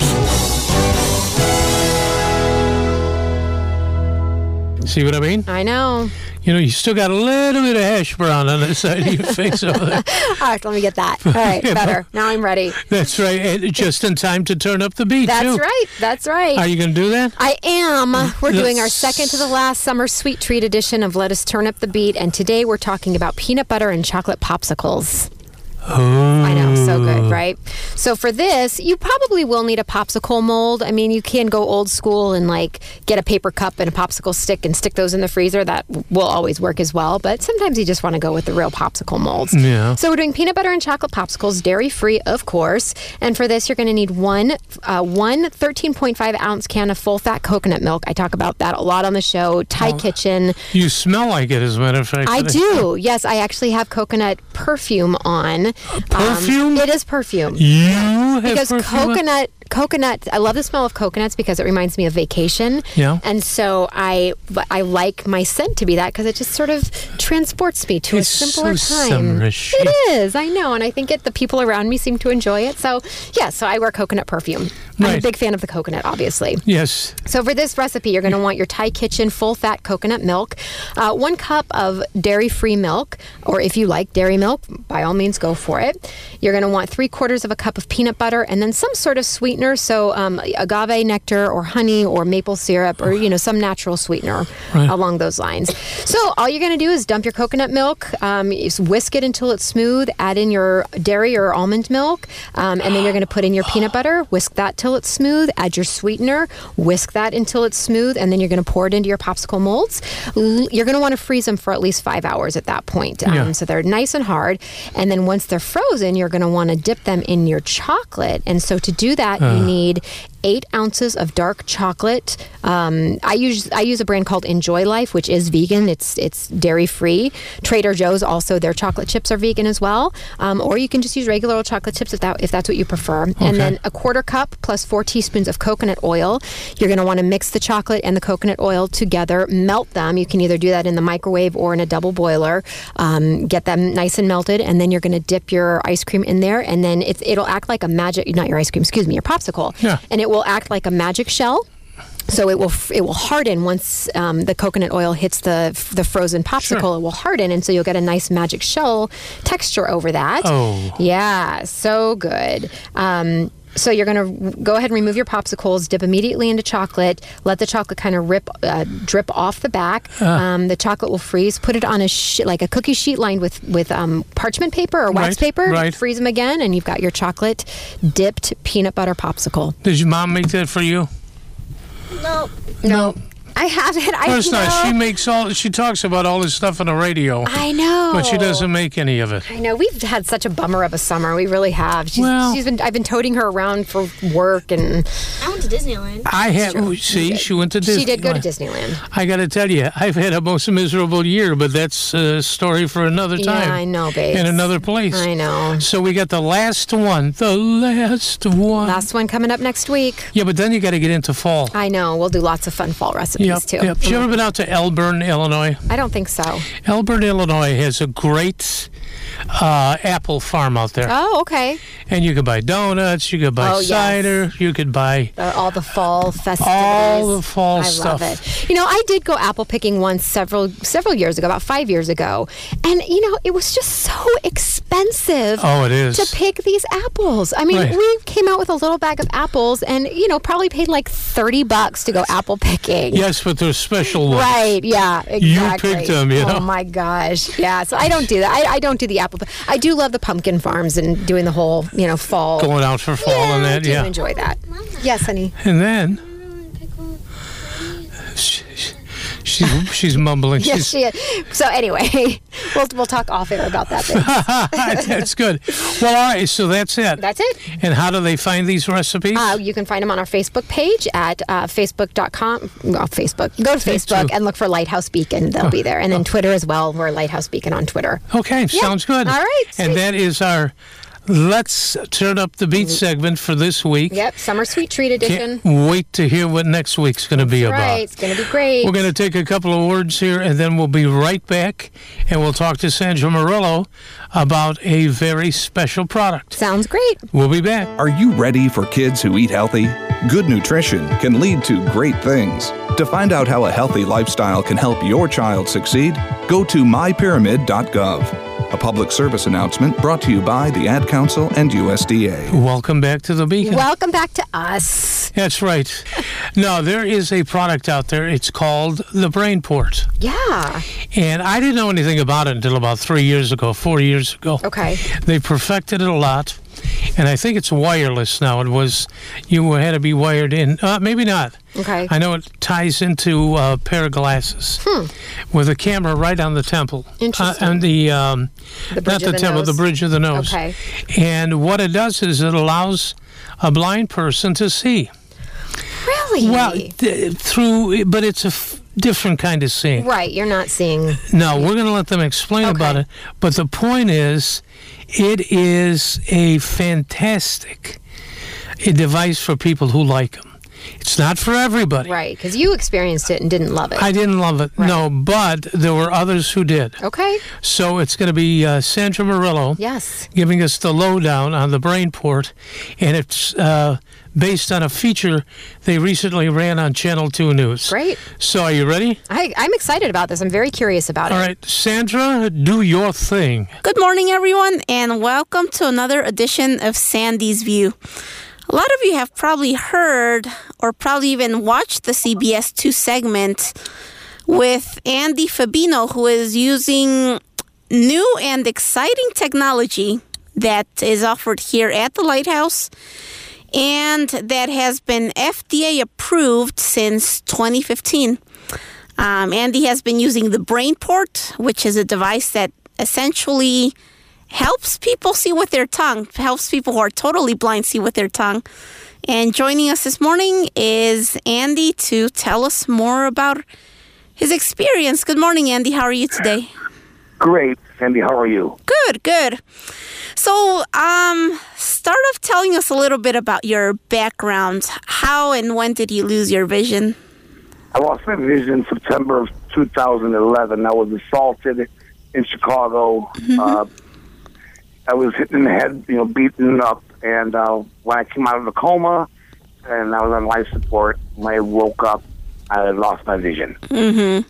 [SPEAKER 1] See what I mean?
[SPEAKER 2] I know.
[SPEAKER 1] You know, you still got a little bit of hash brown on the side of your face over there.
[SPEAKER 2] All right, let me get that. All right, better. Now I'm ready.
[SPEAKER 1] That's right. And just in time to turn up the beat,
[SPEAKER 2] That's
[SPEAKER 1] too.
[SPEAKER 2] right. That's right.
[SPEAKER 1] Are you going to do that?
[SPEAKER 2] I am. We're doing our second to the last summer sweet treat edition of Let Us Turn Up the Beat, and today we're talking about peanut butter and chocolate popsicles.
[SPEAKER 1] Oh.
[SPEAKER 2] I know, so good, right? So for this, you probably will need a popsicle mold. I mean, you can go old school and like get a paper cup and a popsicle stick and stick those in the freezer. That will always work as well. But sometimes you just want to go with the real popsicle molds.
[SPEAKER 1] Yeah.
[SPEAKER 2] So we're doing peanut butter and chocolate popsicles, dairy-free, of course. And for this, you're going to need one, uh, one thirteen point five ounce can of full-fat coconut milk. I talk about that a lot on the show. Thai
[SPEAKER 1] Oh,
[SPEAKER 2] Kitchen.
[SPEAKER 1] You smell like it, as a matter of fact.
[SPEAKER 2] I do. Yes, I actually have coconut perfume on.
[SPEAKER 1] Perfume?
[SPEAKER 2] Um, it is perfume.
[SPEAKER 1] You have
[SPEAKER 2] Because
[SPEAKER 1] perfume?
[SPEAKER 2] coconut, coconut, I love the smell of coconuts because it reminds me of vacation.
[SPEAKER 1] Yeah.
[SPEAKER 2] And so I, I like my scent to be that because it just sort of transports me to
[SPEAKER 1] It's
[SPEAKER 2] a simpler
[SPEAKER 1] so
[SPEAKER 2] time.
[SPEAKER 1] summerish.
[SPEAKER 2] It is, I know, and I think it, the people around me seem to enjoy it. So yeah, so I wear coconut perfume. I'm a
[SPEAKER 1] Right.
[SPEAKER 2] big fan of the coconut, obviously.
[SPEAKER 1] Yes.
[SPEAKER 2] So for this recipe, you're going to want your Thai Kitchen full-fat coconut milk, uh, one cup of dairy-free milk, or if you like dairy milk, by all means, go for it. You're going to want three quarters of a cup of peanut butter, and then some sort of sweetener, so um, agave nectar or honey or maple syrup or, you know, some natural sweetener
[SPEAKER 1] Right.
[SPEAKER 2] along those lines. So all you're going to do is dump your coconut milk, um, is whisk it until it's smooth, add in your dairy or almond milk, um, and then you're going to put in your peanut butter, whisk that till it's smooth, add your sweetener, whisk that until it's smooth, and then you're going to pour it into your popsicle molds. L- You're going to want to freeze them for at least five hours at that point, um,
[SPEAKER 1] Yeah.
[SPEAKER 2] so they're nice and hard. And then once they're frozen, you're going to want to dip them in your chocolate. And so to do that, you need eight ounces of dark chocolate. Um, I use I use a brand called Enjoy Life, which is vegan. It's it's dairy free. Trader Joe's also, their chocolate chips are vegan as well. Um, or you can just use regular old chocolate chips if that if that's what you prefer. And then a quarter cup plus four teaspoons of coconut oil. You're going to want to mix the chocolate and the coconut oil together. Melt them. You can either do that in the microwave or in a double boiler. Um, get them nice and melted, and then you're going to dip your ice cream in there, and then it's, it'll act like a magic. Not your ice cream, excuse me, your popsicle.
[SPEAKER 1] Yeah.
[SPEAKER 2] And it will act like a magic shell. So it will it will harden once um, the coconut oil hits the the frozen popsicle.
[SPEAKER 1] Sure.
[SPEAKER 2] It will harden, and so you'll get a nice magic shell texture over that.
[SPEAKER 1] Oh.
[SPEAKER 2] Yeah, so good. Um, so you're going to go ahead and remove your popsicles, dip immediately into chocolate, let the chocolate kind of rip, uh, drip off the back. Um, the chocolate will freeze. Put it on a sh- like a cookie sheet lined with with um, parchment paper or wax
[SPEAKER 1] Right,
[SPEAKER 2] paper.
[SPEAKER 1] right.
[SPEAKER 2] Freeze them again, and you've got your chocolate dipped peanut butter popsicle.
[SPEAKER 1] Did your mom make that for you?
[SPEAKER 6] No.
[SPEAKER 2] No, I haven't.
[SPEAKER 1] Of
[SPEAKER 2] I
[SPEAKER 1] course
[SPEAKER 2] know.
[SPEAKER 1] not. She makes all. She talks about all this stuff on the radio.
[SPEAKER 2] I know.
[SPEAKER 1] but she doesn't make any of it.
[SPEAKER 2] I know. We've had such a bummer of a summer. We really have. She's,
[SPEAKER 1] Well-
[SPEAKER 2] she's been. I've been toting her around for work, and
[SPEAKER 6] I went to Disneyland.
[SPEAKER 1] I had, see, she went to Disneyland.
[SPEAKER 2] she did go to Disneyland.
[SPEAKER 1] I got to tell you, I've had a most miserable year, but that's a story for another time.
[SPEAKER 2] Yeah, I know, babe.
[SPEAKER 1] In another place.
[SPEAKER 2] I know.
[SPEAKER 1] So we got the last one. The last one.
[SPEAKER 2] Last one coming up next week.
[SPEAKER 1] Yeah, but then you got to get into fall.
[SPEAKER 2] I know. We'll do lots of fun fall recipes
[SPEAKER 1] Yep,
[SPEAKER 2] too.
[SPEAKER 1] yep. You ever been out to Elburn, Illinois?
[SPEAKER 2] I don't think so.
[SPEAKER 1] Elburn, Illinois has a great uh, apple farm out there.
[SPEAKER 2] Oh, okay.
[SPEAKER 1] And you could buy donuts, you could buy
[SPEAKER 2] Oh, yes.
[SPEAKER 1] cider, you could buy
[SPEAKER 2] Uh, all the fall festivities.
[SPEAKER 1] all the fall
[SPEAKER 2] I
[SPEAKER 1] stuff.
[SPEAKER 2] love it. You know, I did go apple picking once several several years ago, about five years ago, and you know, it was just so expensive.
[SPEAKER 1] Oh, it is.
[SPEAKER 2] To pick these apples. I mean,
[SPEAKER 1] Right.
[SPEAKER 2] we came out with a little bag of apples, and you know, probably paid like thirty bucks to go apple picking.
[SPEAKER 1] Yes, but there's special ones.
[SPEAKER 2] Right, yeah,
[SPEAKER 1] You
[SPEAKER 2] exactly.
[SPEAKER 1] picked 'em, you know?
[SPEAKER 2] Oh my gosh, yeah. So I don't do that. I, I don't do the apple. I do love the pumpkin farms and doing the whole, you know, fall.
[SPEAKER 1] Going out for fall
[SPEAKER 2] yeah,
[SPEAKER 1] and
[SPEAKER 2] I
[SPEAKER 1] that,
[SPEAKER 2] do
[SPEAKER 1] yeah.
[SPEAKER 2] enjoy that. Yes, honey.
[SPEAKER 1] And then she, she's she's mumbling.
[SPEAKER 2] Yes,
[SPEAKER 1] She's,
[SPEAKER 2] she is. So anyway, we'll we'll talk off air about that. Babe.
[SPEAKER 1] that's good. Well, all right, so that's it.
[SPEAKER 2] That's it.
[SPEAKER 1] And how do they find these recipes?
[SPEAKER 2] Uh, you can find them on our Facebook page at uh, facebook dot com. Well, Facebook. Go to Facebook
[SPEAKER 1] too.
[SPEAKER 2] and look for Lighthouse Beacon. They'll be there. And then Twitter as well. We're Lighthouse Beacon on Twitter.
[SPEAKER 1] Okay, sounds good.
[SPEAKER 2] All right,
[SPEAKER 1] And
[SPEAKER 2] sweet.
[SPEAKER 1] that is our Let's Turn Up the Beat segment for this week.
[SPEAKER 2] Yep, Summer Sweet Treat Edition.
[SPEAKER 1] Can't wait to hear what next week's going to be about.
[SPEAKER 2] Right, it's going to be great.
[SPEAKER 1] We're going to take a couple of words here, and then we'll be right back, and we'll talk to Sandra Murillo about a very special product.
[SPEAKER 2] Sounds great.
[SPEAKER 1] We'll be back.
[SPEAKER 9] Are you ready for kids who eat healthy? Good nutrition can lead to great things. To find out how a healthy lifestyle can help your child succeed, go to my pyramid dot gov. A public service announcement brought to you by the Ad Council and U S D A.
[SPEAKER 1] Welcome back to the Beacon.
[SPEAKER 2] Welcome back to us.
[SPEAKER 1] That's right. No, there is a product out there. It's called the BrainPort.
[SPEAKER 2] Yeah.
[SPEAKER 1] And I didn't know anything about it until about three years ago, four years ago.
[SPEAKER 2] Okay.
[SPEAKER 1] They perfected it a lot. And I think it's wireless now. It was, you had to be wired in. Uh, maybe not.
[SPEAKER 2] Okay.
[SPEAKER 1] I know it ties into a pair of glasses
[SPEAKER 2] Hmm.
[SPEAKER 1] with a camera right on the temple.
[SPEAKER 2] Interesting.
[SPEAKER 1] Uh, and the, um,
[SPEAKER 2] The bridge
[SPEAKER 1] not the,
[SPEAKER 2] of the
[SPEAKER 1] temple,
[SPEAKER 2] nose?
[SPEAKER 1] the bridge of the nose.
[SPEAKER 2] Okay.
[SPEAKER 1] And what it does is it allows a blind person to see.
[SPEAKER 2] Really?
[SPEAKER 1] Well, th- through, but it's a f- different kind of seeing.
[SPEAKER 2] Right, you're not seeing.
[SPEAKER 1] No, we're going to let them explain
[SPEAKER 2] Okay.
[SPEAKER 1] about it. But the point is, it is a fantastic a device for people who like them. It's not for everybody.
[SPEAKER 2] Right, because you experienced it and didn't love it.
[SPEAKER 1] I didn't love it,
[SPEAKER 2] Right.
[SPEAKER 1] no, but there were others who did.
[SPEAKER 2] Okay.
[SPEAKER 1] So it's going to be uh, Sandra Murillo
[SPEAKER 2] Yes.
[SPEAKER 1] giving us the lowdown on the BrainPort, and it's uh, based on a feature they recently ran on Channel two News.
[SPEAKER 2] Great.
[SPEAKER 1] So are you ready?
[SPEAKER 2] I, I'm excited about this. I'm very curious about
[SPEAKER 1] All
[SPEAKER 2] it.
[SPEAKER 1] right, Sandra, do your thing.
[SPEAKER 10] Good morning, everyone, and welcome to another edition of Sandy's View. A lot of you have probably heard or probably even watched the C B S two segment with Andy Fabino, who is using new and exciting technology that is offered here at the Lighthouse and that has been F D A approved since twenty fifteen. Um, Andy has been using the BrainPort, which is a device that essentially helps people see with their tongue, helps people who are totally blind see with their tongue. And joining us this morning is Andy to tell us more about his experience. Good morning, Andy. How are you today?
[SPEAKER 11] Great. Sandy, how are you?
[SPEAKER 10] Good, good. So, um, start off telling us a little bit about your background. How and when did you lose your vision?
[SPEAKER 11] I lost my vision in September of two thousand eleven. I was assaulted in Chicago. Mm-hmm. Uh, I was hit in the head, you know, beaten up. And uh, when I came out of the coma and I was on life support, when I woke up, I had lost my vision.
[SPEAKER 10] Mm-hmm.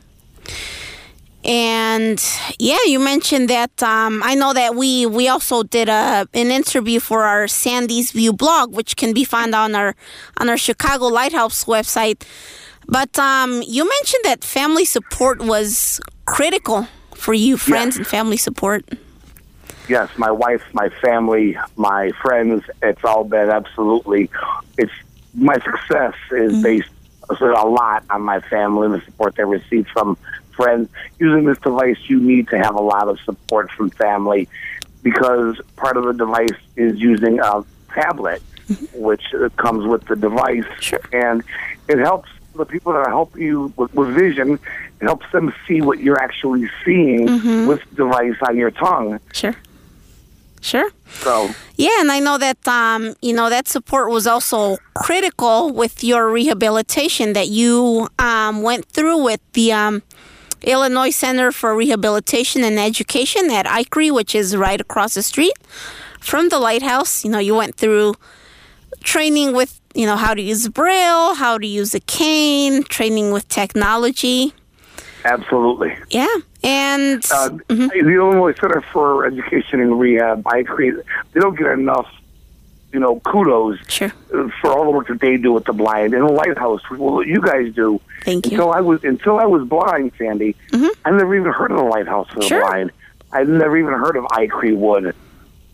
[SPEAKER 10] And yeah, you mentioned that. Um, I know that we we also did a an interview for our Sandy's View blog, which can be found on our on our Chicago Lighthouse website. But um, you mentioned that family support was critical for you, friends
[SPEAKER 11] yes.
[SPEAKER 10] and family support.
[SPEAKER 11] Yes, my wife, my family, my friends, it's all been absolutely, it's, my success is mm-hmm. based a lot on my family and the support they received from friends. Using this device, you need to have a lot of support from family because part of the device is using a tablet, mm-hmm. which uh, comes with the device.
[SPEAKER 10] Sure.
[SPEAKER 11] And it helps the people that help you with, with vision. It helps them see what you're actually seeing mm-hmm. with the device on your tongue.
[SPEAKER 10] Sure. Sure.
[SPEAKER 11] So
[SPEAKER 10] yeah, and I know that um, you know that support was also critical with your rehabilitation that you um, went through with the um, Illinois Center for Rehabilitation and Education at I C R I, which is right across the street from the Lighthouse. You know, you went through training with you know how to use Braille, how to use a cane, training with technology.
[SPEAKER 11] Absolutely.
[SPEAKER 10] Yeah. And
[SPEAKER 11] uh,
[SPEAKER 10] mm-hmm.
[SPEAKER 11] the Illinois Center for Education and Rehab, I create, they don't get enough, you know, kudos
[SPEAKER 10] sure.
[SPEAKER 11] for all the work that they do with the blind. And the Lighthouse, what you guys do.
[SPEAKER 10] Thank you.
[SPEAKER 11] Until I was until I was blind, Sandy,
[SPEAKER 10] mm-hmm.
[SPEAKER 11] I never even heard of the Lighthouse for the
[SPEAKER 10] sure.
[SPEAKER 11] blind. I never even heard of I C R I Wood.
[SPEAKER 10] And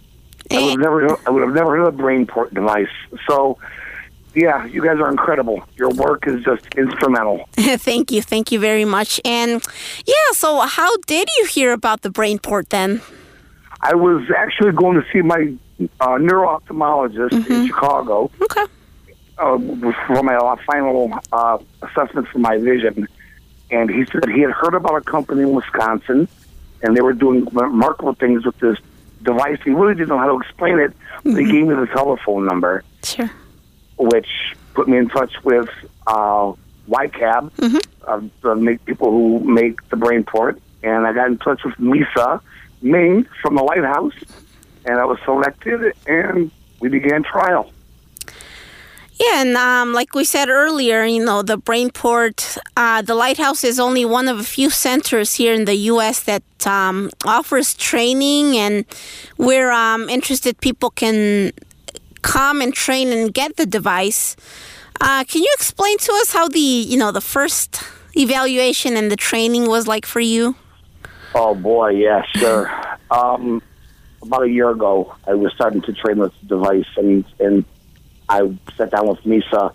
[SPEAKER 11] I would have never, I would have never heard of the BrainPort device. So. Yeah, you guys are incredible. Your work is just instrumental.
[SPEAKER 10] Thank you. Thank you very much. And yeah, so how did you hear about the BrainPort then?
[SPEAKER 11] I was actually going to see my uh, neuro-ophthalmologist mm-hmm. in Chicago.
[SPEAKER 10] Okay.
[SPEAKER 11] Uh, for my uh, final uh, assessment for my vision. And he said he had heard about a company in Wisconsin, and they were doing remarkable things with this device. He really didn't know how to explain it, but mm-hmm. he gave me the telephone number.
[SPEAKER 10] Sure.
[SPEAKER 11] Which put me in touch with uh, Y CAB, mm-hmm. uh, the make people who make the BrainPort, and I got in touch with Misa Ming from the Lighthouse, and I was selected, and we began trial.
[SPEAKER 10] Yeah, and um, like we said earlier, you know, the BrainPort, uh, the Lighthouse is only one of a few centers here in the U S that um, offers training, and where um, interested people can come and train and get the device. Uh, can you explain to us how the, you know, the first evaluation and the training was like for you?
[SPEAKER 11] Oh, boy, yeah, sure. um, about a year ago, I was starting to train with the device, and, and I sat down with Misa,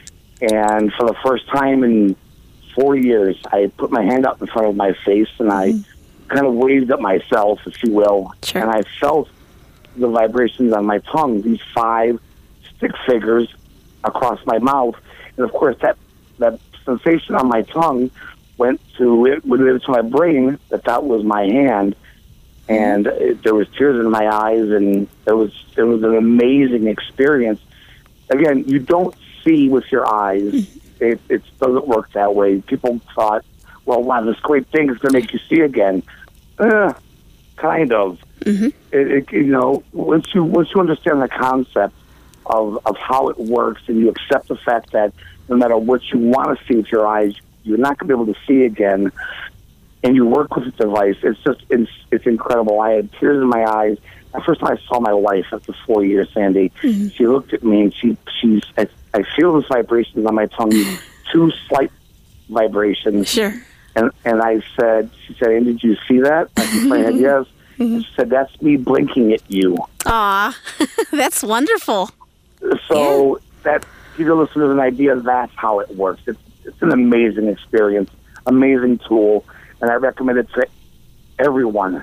[SPEAKER 11] and for the first time in four years, I put my hand up in front of my face, and I mm-hmm. kind of waved at myself, if you will,
[SPEAKER 10] sure.
[SPEAKER 11] and I felt the vibrations on my tongue, these five stick figures across my mouth. And of course, that, that sensation on my tongue went to it, went into my brain that that was my hand. And it, there was tears in my eyes, and it was, it was an amazing experience. Again, you don't see with your eyes. It, it doesn't work that way. People thought, well, wow, this great thing is going to make you see again. Uh, kind of.
[SPEAKER 10] Mm-hmm.
[SPEAKER 11] It, it, you know, once you once you understand the concept of of how it works, and you accept the fact that no matter what you want to see with your eyes, you're not going to be able to see again, and you work with the device, it's just it's, it's incredible. I had tears in my eyes. The first time I saw my wife after four years, Sandy, mm-hmm. she looked at me and she she's I, I feel those vibrations on my tongue, two slight vibrations.
[SPEAKER 10] Sure.
[SPEAKER 11] And and I said, she said, "And did you see that?" I said, I said yes. Mm-hmm. She said, "That's me blinking at you."
[SPEAKER 10] Aw, that's wonderful.
[SPEAKER 11] So
[SPEAKER 10] yeah.
[SPEAKER 11] that gives the listeners an idea that's how it works. It's it's an amazing experience, amazing tool, and I recommend it to everyone.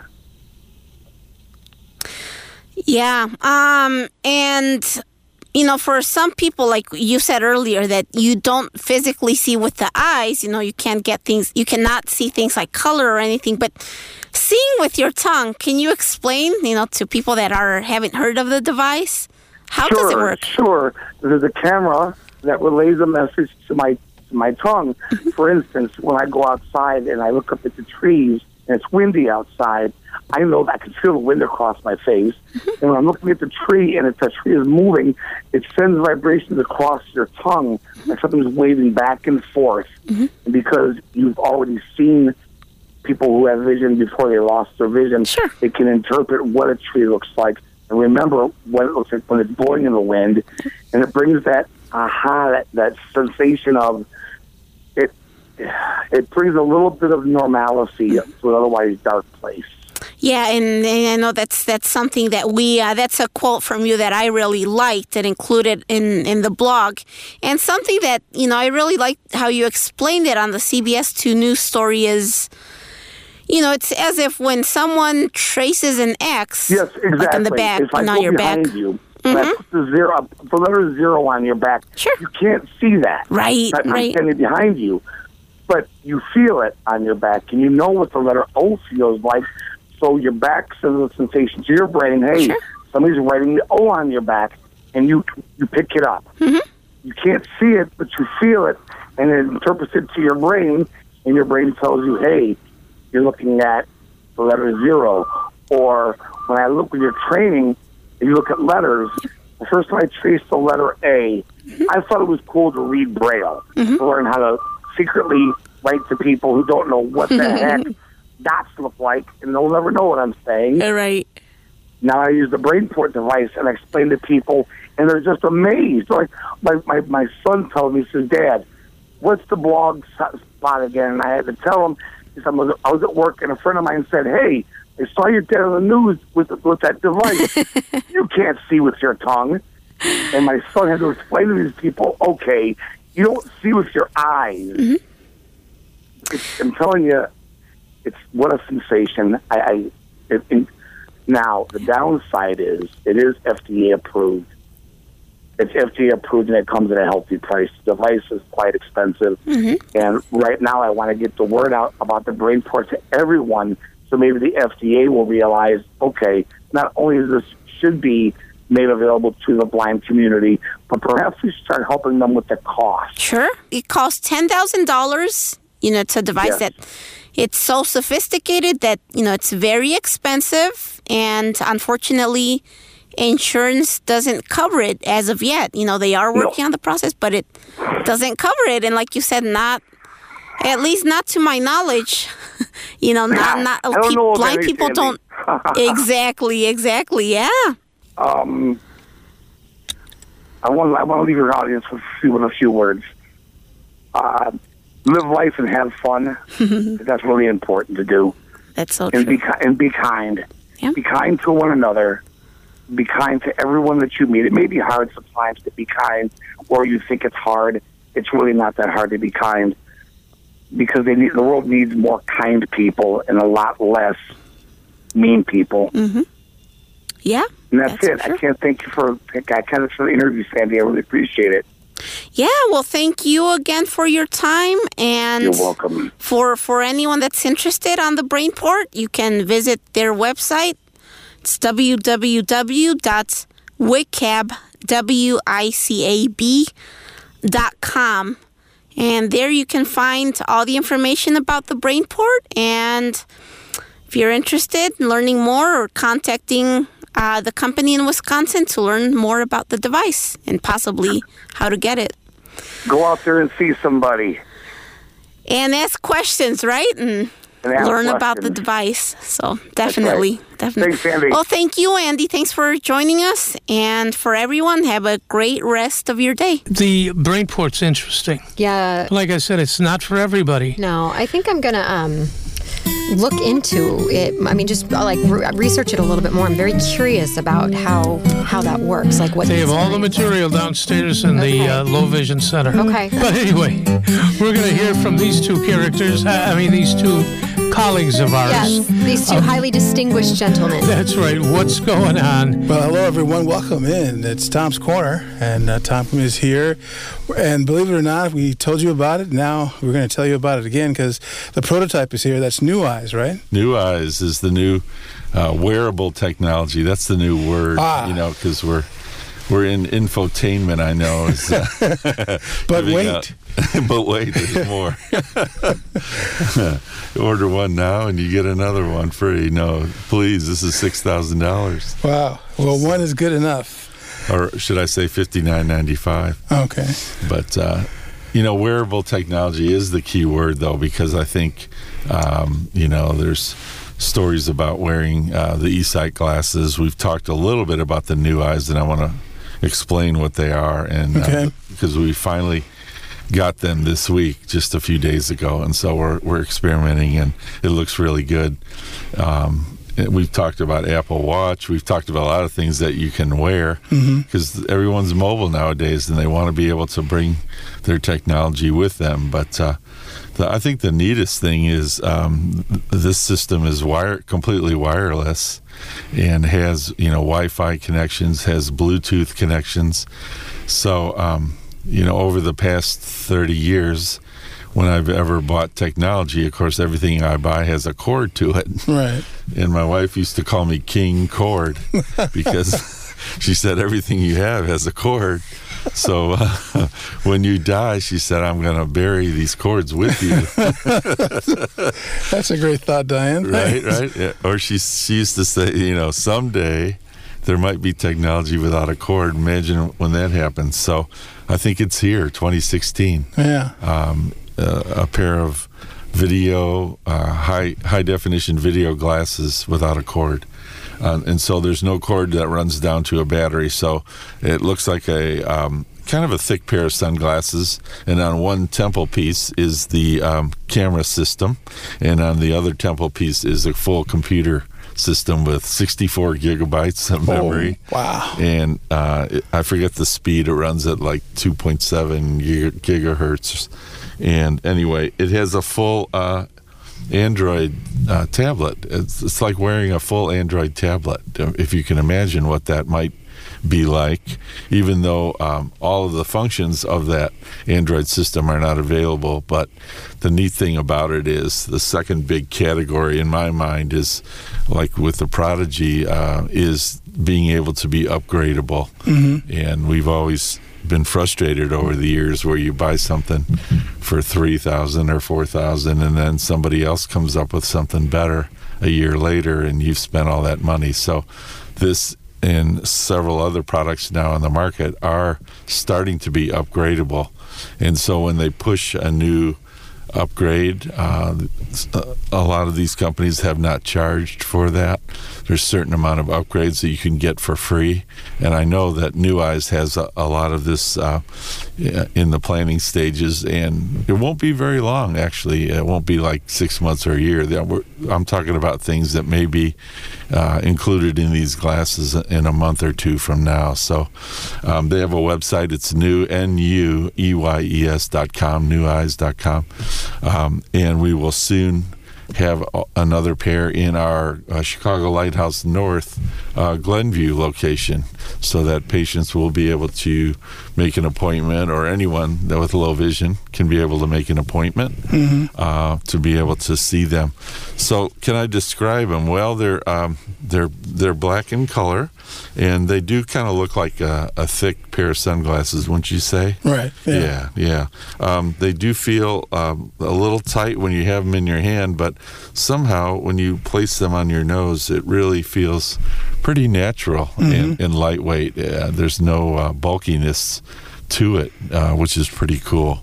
[SPEAKER 10] Yeah, um, and you know, for some people, like you said earlier, that you don't physically see with the eyes, you know, you can't get things, you cannot see things like color or anything, but seeing with your tongue, can you explain, you know, to people that are haven't heard of the device? How
[SPEAKER 11] sure,
[SPEAKER 10] does it work?
[SPEAKER 11] Sure. There's a camera that relays a message to my to my tongue. For instance, when I go outside and I look up at the trees and it's windy outside, I know that I can feel the wind across my face. And when I'm looking at the tree and if the tree is moving, it sends vibrations across your tongue, like something's waving back and forth. Mm-hmm. And because you've already seen people who have vision before they lost their vision,
[SPEAKER 10] sure.
[SPEAKER 11] they can interpret what a tree looks like and remember what it looks like when it's blowing in the wind. And it brings that aha, that, that sensation of it. It brings a little bit of normalcy to an otherwise dark place.
[SPEAKER 10] Yeah, and, and I know that's that's something that we, uh, that's a quote from you that I really liked and included in, in the blog. And something that, you know, I really liked how you explained it on the C B S two News story is, you know, it's as if when someone traces an X,
[SPEAKER 11] yes, exactly.
[SPEAKER 10] like on the back,
[SPEAKER 11] if I
[SPEAKER 10] and on
[SPEAKER 11] go
[SPEAKER 10] your back.
[SPEAKER 11] behind you, mm-hmm. I put the zero, the letter zero on your back,
[SPEAKER 10] sure.
[SPEAKER 11] you can't see that.
[SPEAKER 10] Right,
[SPEAKER 11] I'm
[SPEAKER 10] right.
[SPEAKER 11] standing behind you. But you feel it on your back, and you know what the letter O feels like. So your back sends a sensation to your brain, hey, sure. somebody's writing the O on your back, and you you pick it up.
[SPEAKER 10] Mm-hmm.
[SPEAKER 11] You can't see it, but you feel it, and it interprets it to your brain, and your brain tells you, hey, you're looking at the letter zero. Or when I look when you're training, and you look at letters, the first time I traced the letter A, mm-hmm. I thought it was cool to read Braille, mm-hmm. to learn how to secretly write to people who don't know what the heck dots look like, and they'll never know what I'm saying.
[SPEAKER 10] All right.
[SPEAKER 11] Now I use the BrainPort device, and I explain to people, and they're just amazed. Like my, my, my son told me, he says, Dad, what's the blog spot again? And I had to tell him, because I was, I was at work, and a friend of mine said, hey, I saw your dad on the news with, with that device. You can't see with your tongue. And my son had to explain to these people, okay, you don't see with your eyes. Mm-hmm. It's, I'm telling you, it's what a sensation. I, I it, it, now the downside is it is F D A approved. It's F D A approved, and it comes at a healthy price. The device is quite expensive, mm-hmm. and right now I want to get the word out about the BrainPort to everyone, so maybe the F D A will realize, okay, not only is this should be made available to the blind community, but perhaps we should start helping them with the cost.
[SPEAKER 10] Sure. It costs ten thousand dollars. You know, it's a device
[SPEAKER 11] yes.
[SPEAKER 10] that it's so sophisticated that, you know, it's very expensive. And unfortunately, insurance doesn't cover it as of yet. You know, they are working no. on the process, but it doesn't cover it. And like you said, not, at least not to my knowledge, you know, not, not people, blind people don't. exactly, exactly, yeah.
[SPEAKER 11] Um, I want, I want to leave your audience with, with a few words. Uh, live life and have fun. That's really important to do.
[SPEAKER 10] That's so
[SPEAKER 11] and
[SPEAKER 10] true.
[SPEAKER 11] Be, and be kind.
[SPEAKER 10] Yeah.
[SPEAKER 11] Be kind to one another. Be kind to everyone that you meet. It may be hard sometimes to be kind, or you think it's hard. It's really not that hard to be kind, because they need, the world needs more kind people and a lot less mean people.
[SPEAKER 10] Mm-hmm. Yeah.
[SPEAKER 11] And that's,
[SPEAKER 10] that's
[SPEAKER 11] it. For sure. I can't thank you for, I kind of for the interview, Sandy. I really appreciate it.
[SPEAKER 10] Yeah, well, thank you again for your time. And
[SPEAKER 11] you're welcome.
[SPEAKER 10] For, for anyone that's interested on the BrainPort, you can visit their website. It's w w w dot wicab dot com. And there you can find all the information about the BrainPort. And if you're interested in learning more or contacting Uh, the company in Wisconsin to learn more about the device and possibly how to get it.
[SPEAKER 11] Go out there and see somebody.
[SPEAKER 10] And ask questions, right? And, and learn questions. about the device. So definitely, right. definitely.
[SPEAKER 11] Thanks, Andy.
[SPEAKER 10] Well, thank you, Andy. Thanks for joining us. And for everyone, have a great rest of your day.
[SPEAKER 1] The BrainPort's interesting.
[SPEAKER 2] Yeah.
[SPEAKER 1] Like I said, it's not for everybody.
[SPEAKER 2] No, I think I'm going to... Um look into it. I mean, just like re- research it a little bit more. I'm very curious about how how that works. Like what
[SPEAKER 1] they have all the material downstairs in okay. the uh, Low Vision Center.
[SPEAKER 2] Okay.
[SPEAKER 1] But anyway, we're going to hear from these two characters. I mean, these two colleagues of ours.
[SPEAKER 2] Yes, these two um, highly distinguished gentlemen.
[SPEAKER 1] That's right. What's going on?
[SPEAKER 12] Well, hello, everyone. Welcome in. It's Tom's Corner, and uh, Tom is here. And believe it or not, we told you about it. Now we're going to tell you about it again because the prototype is here. That's New Eyes, right?
[SPEAKER 13] New Eyes is the new uh, wearable technology. That's the new word,
[SPEAKER 12] ah.
[SPEAKER 13] you know, because we're we're in infotainment, I know. Is, uh,
[SPEAKER 12] but wait.
[SPEAKER 13] but wait, there's more. Order one now and you get another one free. No, please, this is six thousand dollars.
[SPEAKER 12] Wow. Well, one is good enough.
[SPEAKER 13] Or should I say fifty-nine ninety-five?
[SPEAKER 12] Okay.
[SPEAKER 13] But, uh, you know, wearable technology is the key word, though, because I think, um, you know, there's stories about wearing uh, the eSight glasses. We've talked a little bit about the New Eyes, and I want to explain what they are. And
[SPEAKER 12] okay.
[SPEAKER 13] uh, because we finally got them this week, just a few days ago, and so we're we're experimenting, and it looks really good. Um, we've talked about Apple Watch. We've talked about a lot of things that you can wear because mm-hmm. everyone's mobile nowadays, and they want to be able to bring their technology with them. But uh, the, I think the neatest thing is um, this system is wire completely wireless and has, you know, Wi-Fi connections, has Bluetooth connections. So, um, you know, over the past thirty years, when I've ever bought technology, of course, everything I buy has a cord to it.
[SPEAKER 12] Right.
[SPEAKER 13] And my wife used to call me King Cord because she said everything you have has a cord. So uh, when you die, she said, I'm going to bury these cords with you.
[SPEAKER 12] That's a great thought, Diane.
[SPEAKER 13] Right, right. Yeah. Or she, she used to say, you know, someday there might be technology without a cord. Imagine when that happens. So I think it's here, twenty sixteen.
[SPEAKER 12] Yeah.
[SPEAKER 13] Um, Uh, a pair of video, uh, high high definition video glasses without a cord, uh, and so there's no cord that runs down to a battery. So it looks like a um, kind of a thick pair of sunglasses, and on one temple piece is the um, camera system, and on the other temple piece is a full computer system with sixty-four gigabytes of memory.
[SPEAKER 12] Oh, wow.
[SPEAKER 13] And uh, it, I forget the speed. It runs at like two point seven gig- gigahertz. And anyway, it has a full uh, Android uh, tablet. It's, it's like wearing a full Android tablet, if you can imagine what that might be like, even though um, all of the functions of that Android system are not available. But the neat thing about it is the second big category in my mind is, like with the Prodigy, uh, is being able to be upgradable. Mm-hmm. And we've always been frustrated over the years where you buy something for three thousand or four thousand and then somebody else comes up with something better a year later and you've spent all that money. So this and several other products now on the market are starting to be upgradable. And so when they push a new upgrade, uh, a lot of these companies have not charged for that. There's a certain amount of upgrades that you can get for free, and I know that New Eyes has a, a lot of this uh, in the planning stages, and it won't be very long, actually. It won't be like six months or a year. I'm talking about things that may be uh, included in these glasses in a month or two from now. So um, they have a website. It's new, N U E Y E S dot com, new eyes dot com. Um, and we will soon have another pair in our uh, Chicago Lighthouse North uh, Glenview location, so that patients will be able to make an appointment, or anyone that with low vision can be able to make an appointment mm-hmm. uh, to be able to see them. So can I describe them? Well, they're um, they're they're black in color, and they do kind of look like a, a thick pair of sunglasses, wouldn't you say?
[SPEAKER 12] Right.
[SPEAKER 13] Yeah, yeah. yeah. Um, they do feel um, a little tight when you have them in your hand, but somehow when you place them on your nose, it really feels pretty natural mm-hmm. and, and lightweight. Uh, there's no uh, bulkiness to it, uh, which is pretty cool.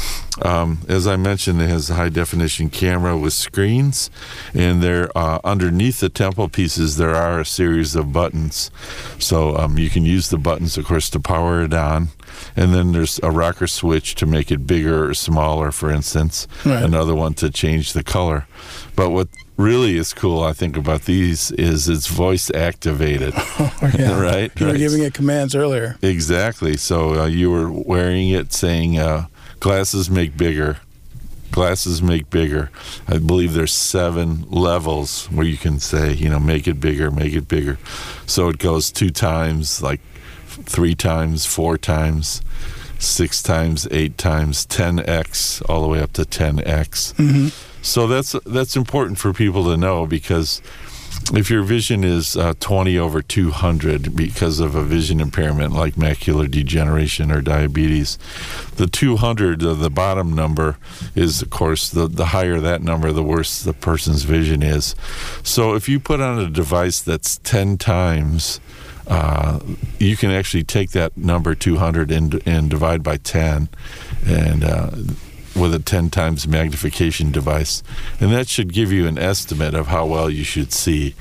[SPEAKER 13] Um, as I mentioned, it has a high-definition camera with screens, and there uh, underneath the temple pieces there are a series of buttons. So um, you can use the buttons, of course, to power it on, and then there's a rocker switch to make it bigger or smaller, for instance, right. Another one to change the color. But what really is cool, I think, about these is it's voice activated.
[SPEAKER 12] Oh, yeah.
[SPEAKER 13] Right?
[SPEAKER 12] You were
[SPEAKER 13] right.
[SPEAKER 12] giving it commands earlier.
[SPEAKER 13] Exactly. So uh, you were wearing it saying, uh, glasses make bigger. Glasses make bigger. I believe there's seven levels where you can say, you know, make it bigger, make it bigger. So it goes two times, like three times, four times, six times, eight times, ten x, all the way up to ten x. Mm-hmm. So that's that's important for people to know, because if your vision is uh, twenty over two hundred because of a vision impairment like macular degeneration or diabetes, the two hundred, uh, the bottom number, is, of course, the, the higher that number, the worse the person's vision is. So if you put on a device that's ten times, uh, you can actually take that number two hundred and, and divide by ten, and uh, with a ten times magnification device, and that should give you an estimate of how well you should see.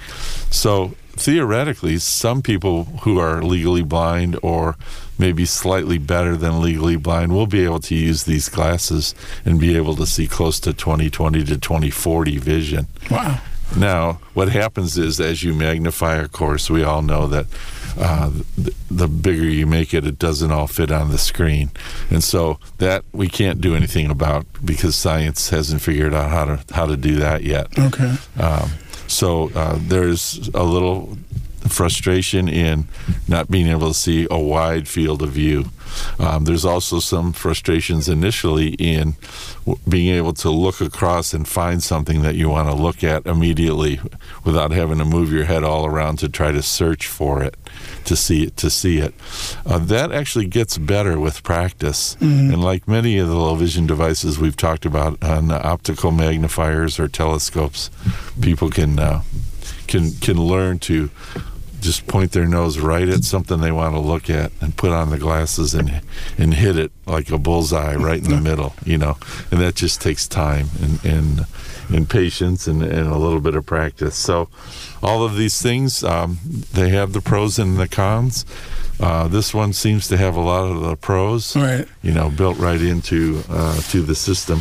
[SPEAKER 13] So theoretically, some people who are legally blind, or maybe slightly better than legally blind, will be able to use these glasses and be able to see close to twenty twenty to twenty forty vision.
[SPEAKER 12] Wow.
[SPEAKER 13] Now, what happens is, as you magnify, of course, we all know that uh, the, the bigger you make it, it doesn't all fit on the screen. And so that we can't do anything about because science hasn't figured out how to how to do that yet.
[SPEAKER 12] Okay.
[SPEAKER 13] Um, so uh, there's a little frustration in not being able to see a wide field of view. Um, there's also some frustrations initially in w- being able to look across and find something that you want to look at immediately without having to move your head all around to try to search for it, to see it, to see it. Uh, that actually gets better with practice. Mm-hmm. And like many of the low vision devices we've talked about on uh, optical magnifiers or telescopes, people can uh, can can learn to just point their nose right at something they want to look at and put on the glasses and and hit it like a bullseye right in the middle, you know. And that just takes time and and, and patience and, and a little bit of practice. So all of these things, um, they have the pros and the cons. Uh, this one seems to have a lot of the pros,
[SPEAKER 12] right,
[SPEAKER 13] you know, built right into uh, to the system.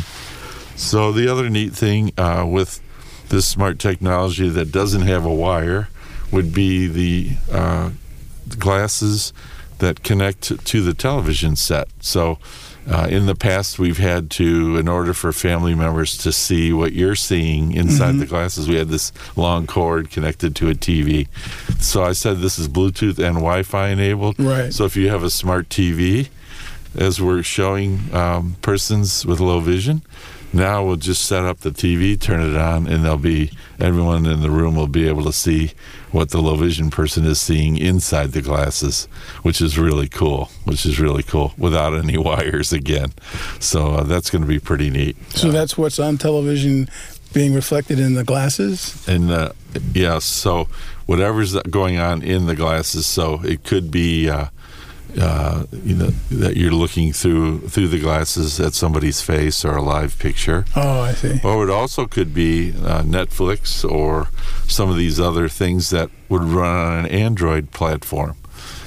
[SPEAKER 13] So the other neat thing uh, with this smart technology that doesn't have a wire would be the uh, glasses that connect to, to the television set. So uh, in the past, we've had to, in order for family members to see what you're seeing inside mm-hmm. the glasses, we had this long cord connected to a T V. So I said this is Bluetooth and Wi-Fi enabled.
[SPEAKER 12] Right.
[SPEAKER 13] So if you have a smart T V, as we're showing um, persons with low vision, now we'll just set up the T V, turn it on, and they'll be everyone in the room will be able to see what the low vision person is seeing inside the glasses, which is really cool. Which is really cool without any wires again. So uh, that's going to be pretty neat.
[SPEAKER 12] So that's what's on television being reflected in the glasses?
[SPEAKER 13] And uh, yeah, so whatever's going on in the glasses. So it could be. Uh, Uh, you know, that you're looking through through the glasses at somebody's face or a live picture.
[SPEAKER 12] Oh, I see.
[SPEAKER 13] Or it also could be uh, Netflix or some of these other things that would run on an Android platform.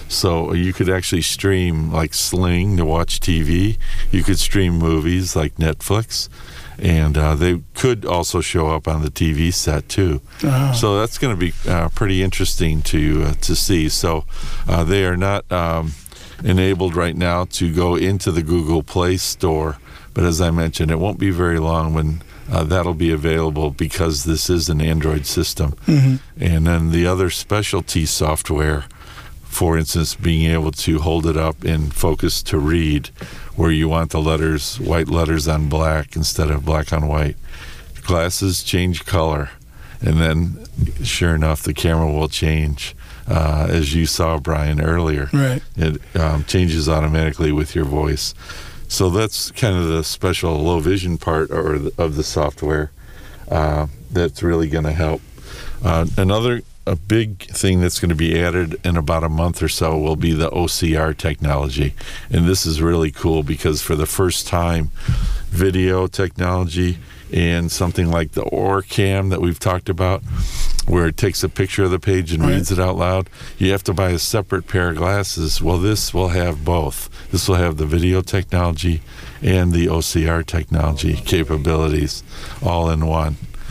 [SPEAKER 13] So you could actually stream like Sling to watch T V. You could stream movies like Netflix. And uh, they could also show up on the T V set too. Oh. So that's going to be uh, pretty interesting to uh, to see. So uh, they are not um, enabled right now to go into the Google Play Store, but as I mentioned, it won't be very long when uh, that'll be available because this is an Android system.
[SPEAKER 12] Mm-hmm.
[SPEAKER 13] And then the other specialty software, for instance, being able to hold it up in focus to read, where you want the letters, white letters on black instead of black on white. Glasses change color, and then sure enough, the camera will change. Uh, as you saw, Brian, earlier.
[SPEAKER 12] Right.
[SPEAKER 13] It um, changes automatically with your voice. So that's kind of the special low vision part or the, of the software uh, that's really going to help. Uh, another a big thing that's going to be added in about a month or so will be the O C R technology. And this is really cool because for the first time, video technology and something like the OrCam that we've talked about, where it takes a picture of the page and
[SPEAKER 12] right.
[SPEAKER 13] reads it out loud, you have to buy a separate pair of glasses. Well, this will have both. This will have the video technology and the O C R technology capabilities all in one.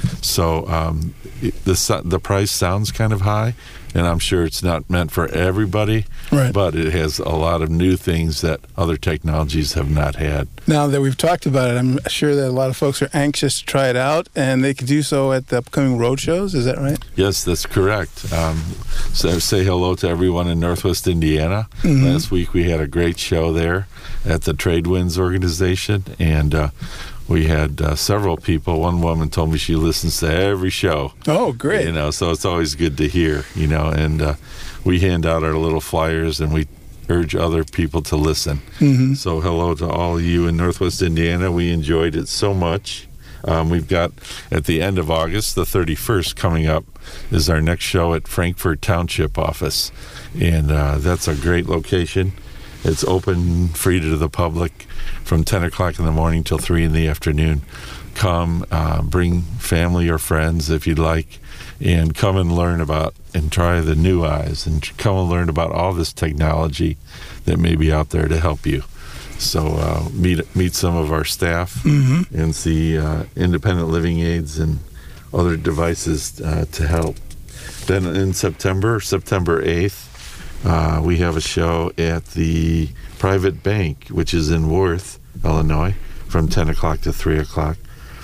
[SPEAKER 13] So um, the the price sounds kind of high, and I'm sure it's not meant for everybody,
[SPEAKER 12] right.
[SPEAKER 13] but it has a lot of new things that other technologies have not had.
[SPEAKER 12] Now that we've talked about it, I'm sure that a lot of folks are anxious to try it out, and they can do so at the upcoming road shows. Is that right?
[SPEAKER 13] Yes, that's correct. Um, so say hello to everyone in Northwest Indiana.
[SPEAKER 12] Mm-hmm.
[SPEAKER 13] Last week we had a great show there at the Tradewinds organization, and uh, we had uh, several people. One woman told me she listens to every show.
[SPEAKER 12] Oh, great.
[SPEAKER 13] You know, so it's always good to hear, you know, and uh, we hand out our little flyers and we urge other people to listen.
[SPEAKER 12] Mm-hmm.
[SPEAKER 13] So hello to all of you in Northwest Indiana. We enjoyed it so much. Um, we've got, at the end of August, the thirty-first coming up, is our next show at Frankfort Township office. And uh, that's a great location. It's open, free to the public from ten o'clock in the morning till three in the afternoon. Come, uh, bring family or friends if you'd like, and come and learn about and try the new eyes and come and learn about all this technology that may be out there to help you. So uh, meet meet some of our staff
[SPEAKER 12] mm-hmm.
[SPEAKER 13] and see uh, independent living aids and other devices uh, to help. Then in September, September eighth, uh, we have a show at the Private Bank, which is in Worth, Illinois, from ten o'clock to three o'clock.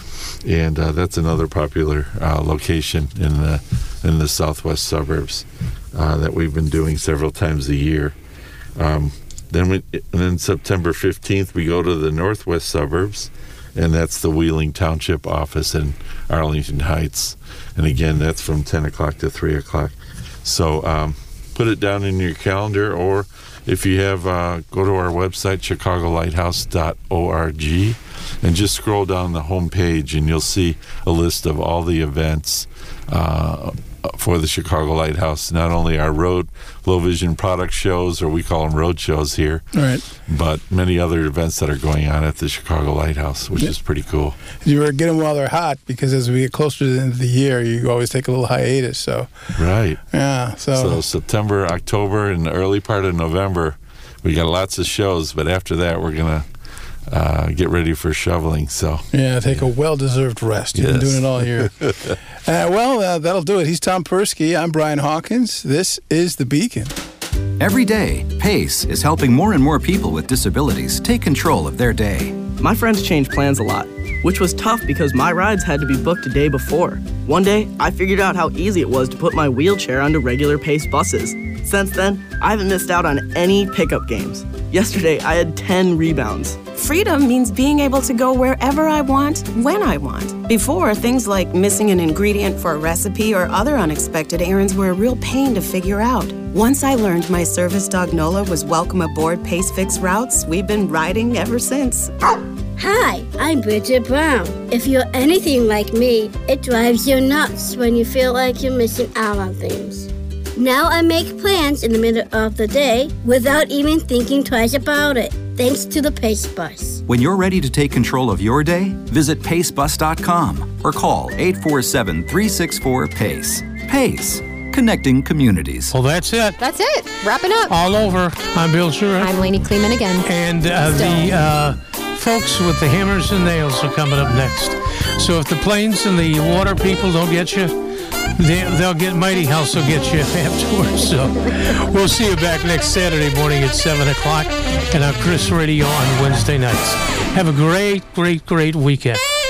[SPEAKER 13] And uh, that's another popular uh, location in the in the southwest suburbs uh, that we've been doing several times a year. Um, then, we, and then September fifteenth, we go to the northwest suburbs, and that's the Wheeling Township office in Arlington Heights. And again, that's from ten o'clock to three o'clock. So um, put it down in your calendar, or if you have, uh, go to our website, chicago lighthouse dot org, and just scroll down the home page, and you'll see a list of all the events uh, for the Chicago Lighthouse. Not only our road low vision product shows, or we call them road shows here,
[SPEAKER 12] right,
[SPEAKER 13] but many other events that are going on at the Chicago Lighthouse, which yeah. is pretty cool.
[SPEAKER 12] You were getting them while they're hot, because as we get closer to the end of the year, you always take a little hiatus. So
[SPEAKER 13] right,
[SPEAKER 12] yeah. So,
[SPEAKER 13] so September, October, and the early part of November, we got lots of shows. But after that, we're gonna uh, get ready for shoveling. So
[SPEAKER 12] yeah, take a well-deserved rest. You've
[SPEAKER 13] yes.
[SPEAKER 12] been doing it all year. uh, well, uh, that'll do it. He's Tom Persky. I'm Brian Hawkins. This is The Beacon.
[SPEAKER 3] Every day, PACE is helping more and more people with disabilities take control of their day.
[SPEAKER 4] My friends change plans a lot, which was tough because my rides had to be booked a day before. One day, I figured out how easy it was to put my wheelchair onto regular PACE buses. Since then, I haven't missed out on any pickup games. Yesterday, I had ten rebounds.
[SPEAKER 5] Freedom means being able to go wherever I want, when I want. Before, things like missing an ingredient for a recipe or other unexpected errands were a real pain to figure out. Once I learned my service dog Nola was welcome aboard Pace Fix routes, we've been riding ever since.
[SPEAKER 6] Hi, I'm Bridget Brown. If you're anything like me, it drives you nuts when you feel like you're missing out on things. Now I make plans in the middle of the day without even thinking twice about it, thanks to the Pace Bus.
[SPEAKER 3] When you're ready to take control of your day, visit pace bus dot com or call eight four seven, three six four, PACE. PACE, connecting communities.
[SPEAKER 1] Well, that's it.
[SPEAKER 2] That's it. Wrapping up.
[SPEAKER 1] All over. I'm Bill Shurer.
[SPEAKER 2] I'm Lainey Kleeman again.
[SPEAKER 1] And uh, the uh, folks with the hammers and nails are coming up next. So if the planes and the water people don't get you, They, they'll get Mighty House will get you afterwards. So we'll see you back next Saturday morning at seven o'clock and on Chris Radio on Wednesday nights. Have a great, great, great weekend.